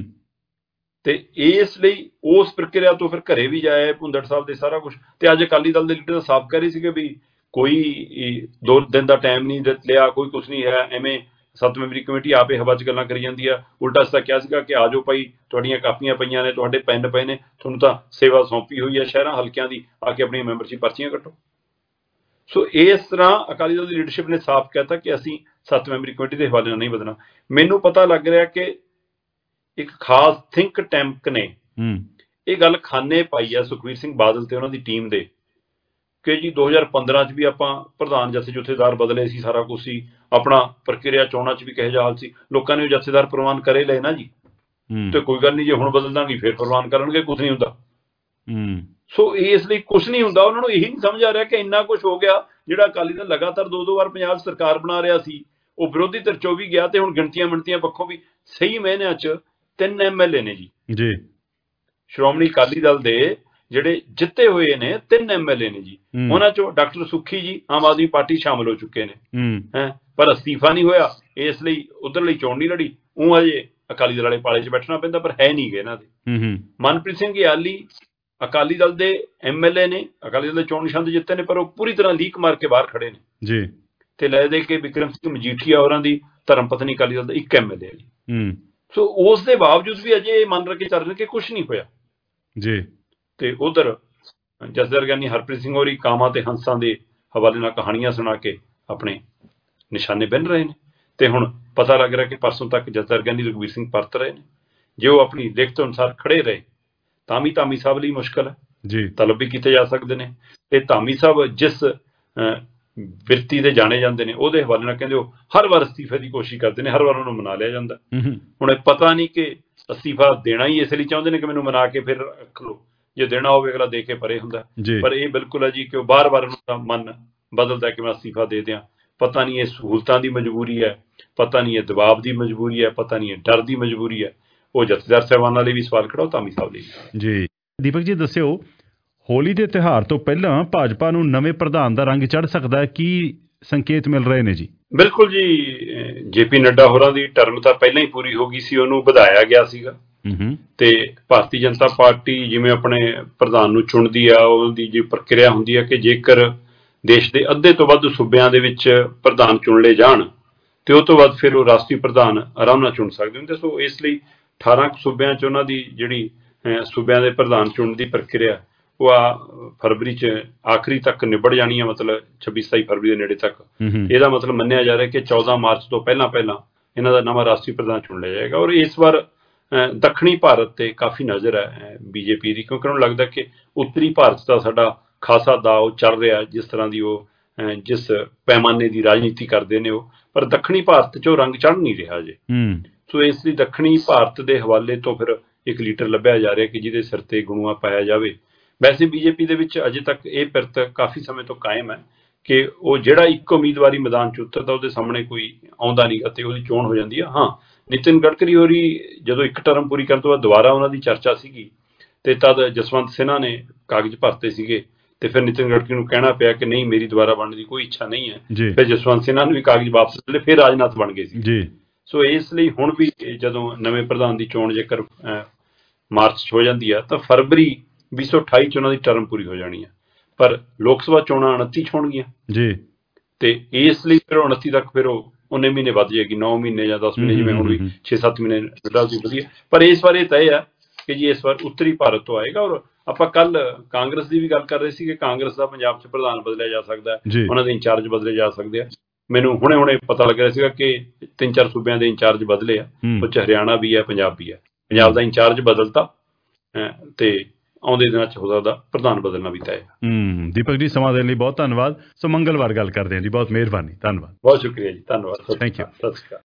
ਤੇ ਇਸ ਲਈ ਉਸ ਪ੍ਰਕਿਰਿਆ ਤੋਂ ਫਿਰ ਘਰੇ ਵੀ ਜਾਏ ਭੁੰਦੜ ਸਾਹਿਬ ਦੇ ਸਾਰਾ ਕੁਛ। ਤੇ ਅੱਜ ਅਕਾਲੀ ਦਲ ਦੇ ਲੀਡਰ ਸਾਫ਼ ਕਹਿ ਰਹੇ ਸੀਗੇ ਵੀ ਕੋਈ 2 ਦਿਨ ਦਾ ਟਾਈਮ ਨਹੀਂ ਲਿਆ, ਕੋਈ ਕੁਛ ਨਹੀਂ ਹੈ, ਐਵੇਂ 7 ਮੈਂਬਰੀ ਕਮੇਟੀ ਆਪੇ ਹਵਾ 'ਚ ਗੱਲਾਂ ਕਰੀ ਜਾਂਦੀ ਆ। ਉਲਟਾ ਅਸਾਂ ਕਿਹਾ ਸੀਗਾ ਕਿ ਆ ਜਾਓ ਭਾਈ, ਤੁਹਾਡੀਆਂ ਕਾਪੀਆਂ ਪਈਆਂ ਨੇ, ਤੁਹਾਡੇ ਪੈਨ ਪਏ ਨੇ, ਤੁਹਾਨੂੰ ਤਾਂ ਸੇਵਾ ਸੌਂਪੀ ਹੋਈ ਹੈ ਸ਼ਹਿਰਾਂ ਹਲਕਿਆਂ ਦੀ, ਆ ਕੇ ਆਪਣੀਆਂ ਮੈਂਬਰਸ਼ਿਪ ਪਰਚੀਆਂ ਕੱਟੋ। ਸੋ ਇਸ ਤਰ੍ਹਾਂ ਅਕਾਲੀ ਦਲ ਦੀ ਲੀਡਰਸ਼ਿਪ ਨੇ ਸਾਫ਼ ਕਹਿਤਾ ਕਿ ਅਸੀਂ 7 ਮੈਂਬਰੀ ਕਮੇਟੀ ਦੇ ਹਵਾਲੇ ਨਾਲ ਨਹੀਂ ਬਦਲਣਾ। ਮੈਨੂੰ ਪਤਾ ਲੱਗ ਰਿਹਾ ਕਿ ਇੱਕ ਖਾਸ ਥਿੰਕ ਟੈਂਕ ਨੇ ਇਹ ਗੱਲ ਖਾਨੇ ਪਾਈ ਆ ਸੁਖਬੀਰ ਸਿੰਘ ਬਾਦਲ ਤੇ ਉਹਨਾਂ ਦੀ ਟੀਮ ਦੇ, ਕਿ ਜੀ 2015 'ਚ ਵੀ ਆਪਾਂ ਪ੍ਰਧਾਨ ਜਥੇ ਜਥੇਦਾਰ ਬਦਲੇ ਸੀ, ਸਾਰਾ ਕੁਛ ਸੀ, ਆਪਣਾ ਪ੍ਰਕਿਰਿਆ ਚੋਣਾਂ 'ਚ ਵੀ ਕਿਹੋ ਜਿਹਾ ਹਾਲ ਸੀ, ਲੋਕਾਂ ਨੇ ਉਹ ਜਥੇਦਾਰ ਪ੍ਰਵਾਨ ਕਰੇ ਲਏ ਨਾ ਜੀ, ਤੇ ਕੋਈ ਗੱਲ ਨਹੀਂ ਜੇ ਹੁਣ ਬਦਲ ਦਾਂਗੇ ਫਿਰ ਪ੍ਰਵਾਨ ਕਰਨਗੇ, ਕੁਛ ਨਹੀਂ ਹੁੰਦਾ। ਸੋ ਇਸ ਲਈ ਕੁਛ ਨਹੀਂ ਹੁੰਦਾ। ਉਹਨਾਂ ਨੂੰ ਇਹੀ ਨਹੀਂ ਸਮਝ ਆ ਰਿਹਾ ਕਿ ਇੰਨਾ ਕੁਛ ਹੋ ਗਿਆ, ਜਿਹੜਾ ਅਕਾਲੀ ਦਲ ਲਗਾਤਾਰ 2-2 ਵਾਰ ਪੰਜਾਬ ਸਰਕਾਰ ਬਣਾ ਰਿਹਾ ਸੀ, ਉਹ ਵਿਰੋਧੀ ਧਿਰ 'ਚੋਂ ਵੀ ਗਿਆ, ਤੇ ਹੁਣ ਗਿਣਤੀਆਂ ਮਿਣਤੀਆਂ ਪੱਖੋਂ ਵੀ ਸਹੀ ਮਾਇਨਿਆਂ 'ਚ 3 MLA ਨੇ ਜੀ ਸ਼੍ਰੋਮਣੀ ਅਕਾਲੀ ਦਲ ਦੇ, ਜਿਹੜੇ ਜਿੱਤੇ ਹੋਏ ਨੇ 3 MLA ਨੇ ਜੀ। ਉਹਨਾਂ 'ਚੋਂ ਡਾਕਟਰ ਸੁੱਖੀ ਜੀ ਆਮ ਆਦਮੀ ਪਾਰਟੀ ਸ਼ਾਮਲ ਹੋ ਚੁੱਕੇ ਨੇ, ਪਰ ਅਸਤੀਫਾ ਨਹੀਂ ਹੋਇਆ, ਇਸ ਲਈ ਉਧਰਲੀ ਚੋਣ ਨਹੀਂ ਲੜੀ। ਉਹ ਹਜੇ ਅਕਾਲੀ ਦਲ ਵਾਲੇ ਪਾਲੇ 'ਚ ਬੈਠਣਾ ਪੈਂਦਾ, ਪਰ ਹੈ ਨਹੀਂ ਗੇ ਇਹਨਾਂ ਦੇ। ਮਨਪ੍ਰੀਤ ਸਿੰਘ ਗਿਆਲੀ ਅਕਾਲੀ ਦਲ ਦੇ MLA ਨੇ, ਅਕਾਲੀ ਦਲ ਦੇ ਚੋਣ ਨਿਸ਼ਾਨ ਤੇ ਜਿੱਤੇ ਨੇ, ਪਰ ਉਹ ਪੂਰੀ ਤਰ੍ਹਾਂ ਲੀਕ ਮਾਰ ਕੇ ਬਾਹਰ ਖੜੇ ਨੇ ਤੇ ਲੈ ਦੇ ਕੇ ਵਿਕਰਮ ਸਿੰਘ ਮਜੀਠੀਆ ਹੋਰਾਂ ਦੀ ਧਰਮ ਪਤਨੀ ਅਕਾਲੀ ਦਲ ਦਾ 1 MLA ਹੈ ਜੀ। ਸੋ ਉਸ ਦੇ ਬਾਵਜੂਦ ਵੀ ਅਜੇ ਇਹ ਮੰਨ ਕੇ ਚੱਲ ਰਹੇ ਕਿ ਕੁਛ ਨਹੀਂ ਹੋਇਆ ਜੀ। ਤੇ ਉਧਰ ਜਸਦਰ ਗਿਆਨੀ ਹਰਪ੍ਰੀਤ ਸਿੰਘ ਹੋਰੀ ਕਾਮਾਂ ਤੇ ਹੰਸਾਂ ਦੇ ਹਵਾਲੇ ਨਾਲ ਕਹਾਣੀਆਂ ਸੁਣਾ ਕੇ ਆਪਣੇ ਨਿਸ਼ਾਨੇ ਬੰਨ ਰਹੇ ਨੇ। ਤੇ ਹੁਣ ਪਤਾ ਲੱਗ ਰਿਹਾ ਕਿ ਪਰਸੋਂ ਤੱਕ ਜਸਦਰ ਗਿਆਨੀ ਰਘਵੀਰ ਸਿੰਘ ਪਰਤ ਰਹੇ ਨੇ। ਜੇ ਉਹ ਆਪਣੀ ਲਿਖਤ ਅਨੁਸਾਰ ਖੜੇ ਰਹੇ ਤਾਂ ਵੀ ਧਾਮੀ ਸਾਹਿਬ ਲਈ ਮੁਸ਼ਕਲ ਹੈ ਜੀ, ਤਲਬ ਵੀ ਕੀਤੇ ਜਾ ਸਕਦੇ ਨੇ। ਤੇ ਧਾਮੀ ਸਾਹਿਬ ਜਿਸ ਬਿਰਤੀ ਦੇ ਜਾਣੇ ਜਾਂਦੇ ਨੇ, ਉਹਦੇ ਹਵਾਲੇ ਨਾਲ ਕਹਿੰਦੇ ਉਹ ਹਰ ਵਾਰ ਅਸਤੀਫੇ ਦੀ ਕੋਸ਼ਿਸ਼ ਕਰਦੇ ਨੇ, ਹਰ ਵਾਰ ਉਹਨੂੰ ਮਨਾ ਲਿਆ ਜਾਂਦਾ। ਹੁਣ ਇਹ ਪਤਾ ਨਹੀਂ ਕਿ ਅਸਤੀਫਾ ਦੇਣਾ ਹੀ ਇਸ ਲਈ ਚਾਹੁੰਦੇ ਨੇ ਕਿ ਮੈਨੂੰ ਮਨਾ ਕੇ ਫਿਰ ਰੱਖ ਲਓ, ਜੇ ਦੇਣਾ ਹੋਵੇ ਅਗਲਾ ਦੇ ਕੇ ਪਰੇ ਹੁੰਦਾ। ਪਰ ਇਹ ਬਿਲਕੁਲ ਹੈ ਜੀ ਕਿ ਉਹ ਬਾਰ-ਬਾਰ ਉਹਨਾਂ ਦਾ ਮਨ ਬਦਲਦਾ ਕਿ ਮੈਂ ਅਸਤੀਫਾ ਦੇ ਦਿਆਂ। ਪਤਾ ਨਹੀਂ ਇਹ ਸਹੂਲਤਾਂ ਦੀ ਮਜਬੂਰੀ ਹੈ, ਪਤਾ ਨਹੀਂ ਇਹ ਦਬਾਅ ਦੀ ਮਜਬੂਰੀ ਹੈ, ਪਤਾ ਨਹੀਂ ਇਹ ਡਰ ਦੀ ਮਜਬੂਰੀ ਹੈ। ਉਹ ਜਥੇਦਾਰ ਸਾਹਿਬਾਨਾਂ ਲਈ ਵੀ ਸਵਾਲ ਖੜਾ, ਉਹ ਧਾਮੀ ਸਾਹਿਬ ਲਈ ਜੀ। ਦੀਪਕ ਜੀ ਦੱਸਿਓ, ਹੋਲੀ ਦੇ ਤਿਉਹਾਰ ਤੋਂ ਪਹਿਲਾਂ ਭਾਜਪਾ ਨੂੰ ਨਵੇਂ ਪ੍ਰਧਾਨ ਦਾ ਰੰਗ ਚੜ੍ਹ ਸਕਦਾ ਹੈ, ਕੀ ਸੰਕੇਤ ਮਿਲ ਰਹੇ ਨੇ ਜੀ? ਬਿਲਕੁਲ ਜੀ, JP ਨੱਡਾ ਹੋਰਾਂ ਦੀ ਟਰਮ ਤਾਂ ਪਹਿਲਾਂ ਹੀ ਪੂਰੀ ਹੋ ਗਈ ਸੀ, ਉਹਨੂੰ ਵਧਾਇਆ ਗਿਆ ਸੀਗਾ। ਤੇ ਭਾਰਤੀ ਜਨਤਾ ਪਾਰਟੀ ਜਿਵੇਂ ਆਪਣੇ ਪ੍ਰਧਾਨ ਨੂੰ ਚੁਣਦੀ ਆ, ਉਹਦੀ ਜੀ ਪ੍ਰਕਿਰਿਆ ਹੁੰਦੀ ਹੈ ਕਿ ਜੇਕਰ ਦੇਸ਼ ਦੇ ਅੱਧੇ ਤੋਂ ਵੱਧ ਸੂਬਿਆਂ ਦੇ ਵਿੱਚ ਪ੍ਰਧਾਨ ਚੁਣ ਲਏ ਜਾਣ ਤੇ ਉਹ ਤੋਂ ਬਾਅਦ ਫਿਰ ਉਹ ਰਾਸ਼ਟਰੀ ਪ੍ਰਧਾਨ ਆਰਾਮ ਨਾਲ ਚੁਣ ਸਕਦੇ ਹੁੰਦੇ। ਸੋ ਇਸ ਲਈ 18 ਸੂਬਿਆਂ 'ਚ ਉਹਨਾਂ ਦੀ ਜਿਹੜੀ ਸੂਬਿਆਂ ਦੇ ਪ੍ਰਧਾਨ ਚੁਣਨ ਦੀ ਪ੍ਰਕਿਰਿਆ ਉਹ ਫਰਵਰੀ 'ਚ ਆਖਰੀ ਤੱਕ ਨਿਬੜ ਜਾਣੀ ਹੈ, ਮਤਲਬ 26-27 ਫਰਵਰੀ ਦੇ ਨੇੜੇ ਤੱਕ। ਇਹਦਾ ਮਤਲਬ ਮੰਨਿਆ ਜਾ ਰਿਹਾ ਕਿ 14 ਮਾਰਚ ਤੋਂ ਪਹਿਲਾਂ ਇਹਨਾਂ ਦਾ ਨਵਾਂ ਰਾਸ਼ਟਰੀ ਪ੍ਰਧਾਨ ਚੁਣ ਲਿਆ ਜਾਏਗਾ। ਔਰ ਇਸ ਵਾਰ ਦੱਖਣੀ ਭਾਰਤ ਤੇ ਕਾਫੀ ਨਜ਼ਰ ਹੈ BJP ਦੀ, ਕਿਉਂਕਿ ਉਹਨੂੰ ਲੱਗਦਾ ਕਿ ਉੱਤਰੀ ਭਾਰਤ ਦਾ ਸਾਡਾ ਖਾਸਾ ਦਾਅ ਚੱਲ ਰਿਹਾ, ਜਿਸ ਤਰ੍ਹਾਂ ਦੀ ਉਹ ਜਿਸ ਪੈਮਾਨੇ ਦੀ ਰਾਜਨੀਤੀ ਕਰਦੇ ਨੇ ਉਹ, ਪਰ ਦੱਖਣੀ ਭਾਰਤ 'ਚ ਉਹ ਰੰਗ ਚੜ੍ਹ ਨਹੀਂ ਰਿਹਾ ਜੇ। ਸੋ ਇਸ ਲਈ ਦੱਖਣੀ ਭਾਰਤ ਦੇ ਹਵਾਲੇ ਤੋਂ ਫਿਰ ਇੱਕ ਲੀਡਰ ਲੱਭਿਆ ਜਾ ਰਿਹਾ ਕਿ ਜਿਹਦੇ ਸਿਰ ਤੇ ਗੁਣੂਆ ਪਾਇਆ ਜਾਵੇ। ਵੈਸੇ BJP ਦੇ ਵਿੱਚ ਅਜੇ ਤੱਕ ਇਹ ਪਿਰਤ ਕਾਫੀ ਸਮੇਂ ਤੋਂ ਕਾਇਮ ਹੈ ਕਿ ਉਹ ਜਿਹੜਾ ਇੱਕ ਉਮੀਦਵਾਰੀ ਮੈਦਾਨ 'ਚ ਉਤਰਦਾ ਉਹਦੇ ਸਾਹਮਣੇ ਕੋਈ ਆਉਂਦਾ ਨਹੀਂ ਅਤੇ ਉਹਦੀ ਚੋਣ ਹੋ ਜਾਂਦੀ ਹੈ। ਹਾਂ, ਨਿਤਿਨ ਗਡਕਰੀ ਹੋਰੀ ਜਦੋਂ ਇੱਕ ਟਰਮ ਪੂਰੀ ਕਰਨ ਤੋਂ ਬਾਅਦ ਦੁਬਾਰਾ ਉਹਨਾਂ ਦੀ ਚਰਚਾ ਸੀਗੀ ਤੇ ਤਦ ਜਸਵੰਤ ਸਿਨਹਾ ਨੇ ਕਾਗਜ਼ ਭਰਤੇ ਸੀਗੇ ਤੇ ਫਿਰ ਨਿਤਿਨ ਗਡਕਰੀ ਨੂੰ ਕਹਿਣਾ ਪਿਆ ਕਿ ਨਹੀਂ, ਮੇਰੀ ਦੁਬਾਰਾ ਬਣਨ ਦੀ ਕੋਈ ਇੱਛਾ ਨਹੀਂ ਹੈ। ਫਿਰ ਜਸਵੰਤ ਸਿਨਹਾ ਨੂੰ ਵੀ ਕਾਗਜ਼ ਵਾਪਸ ਲੈ, ਫਿਰ ਰਾਜਨਾਥ ਬਣ ਗਏ ਸੀ। ਸੋ ਇਸ ਲਈ ਹੁਣ ਵੀ ਜਦੋਂ ਨਵੇਂ ਪ੍ਰਧਾਨ ਦੀ ਚੋਣ ਜੇਕਰ ਮਾਰਚ 'ਚ ਹੋ ਜਾਂਦੀ ਆ ਤਾਂ ਫਰਵਰੀ 2028 'ਚ ਉਹਨਾਂ ਦੀ ਟਰਮ ਪੂਰੀ ਹੋ ਜਾਣੀ ਹੈ। ਪਰ ਲੋਕ ਸਭਾ ਚੋਣਾਂ 29 'ਚ ਹੋਣਗੀਆਂ ਤੇ ਇਸ ਲਈ ਫਿਰ 29 ਤੱਕ ਫਿਰ ਉਹ 19 ਮਹੀਨੇ ਵੱਧ ਜਾਏਗੀ, 9 ਮਹੀਨੇ ਜਾਂ 10 ਮਹੀਨੇ, ਜਿਵੇਂ ਹੁਣ ਵੀ 6-7 ਮਹੀਨੇ ਵਧੀਆ। ਪਰ ਇਸ ਵਾਰ ਇਹ ਤੈਅ ਹੈ ਕਿ ਜੀ ਇਸ ਵਾਰ ਉੱਤਰੀ ਭਾਰਤ ਤੋਂ ਆਏਗਾ। ਔਰ ਆਪਾਂ ਕੱਲ ਕਾਂਗਰਸ ਦੀ ਵੀ ਗੱਲ ਕਰ ਰਹੇ ਸੀ ਕਿ ਕਾਂਗਰਸ ਦਾ ਪੰਜਾਬ 'ਚ ਪ੍ਰਧਾਨ ਬਦਲਿਆ ਜਾ ਸਕਦਾ ਹੈ, ਉਹਨਾਂ ਦੇ ਇੰਚਾਰਜ ਬਦਲੇ ਜਾ ਸਕਦੇ ਆ। ਮੈਨੂੰ ਹੁਣੇ ਪਤਾ ਲੱਗ ਰਿਹਾ ਸੀਗਾ ਕਿ 3-4 ਸੂਬਿਆਂ ਦੇ ਇੰਚਾਰਜ ਬਦਲੇ ਆ, ਉਹ 'ਚ ਹਰਿਆਣਾ ਵੀ ਹੈ, ਪੰਜਾਬ ਵੀ ਹੈ। ਪੰਜਾਬ ਦਾ ਇੰਚਾਰਜ ਬਦਲਤਾ ਤੇ ਆਉਂਦੇ ਦਿਨਾਂ 'ਚ ਹੋ ਸਕਦਾ ਪ੍ਰਧਾਨ ਬਦਲਣਾ ਵੀ ਤੈਅ ਹੈ। ਦੀਪਕ ਜੀ, ਸਮਾਂ ਦੇਣ ਲਈ ਬਹੁਤ ਧੰਨਵਾਦ। ਸੋ ਮੰਗਲਵਾਰ ਗੱਲ ਕਰਦੇ ਹਾਂ ਜੀ। ਬਹੁਤ ਮਿਹਰਬਾਨੀ, ਧੰਨਵਾਦ, ਬਹੁਤ ਸ਼ੁਕਰੀਆ ਜੀ, ਧੰਨਵਾਦ, ਥੈਂਕ ਯੂ। ਸਤਿ ਸ਼੍ਰੀ ਅਕਾਲ।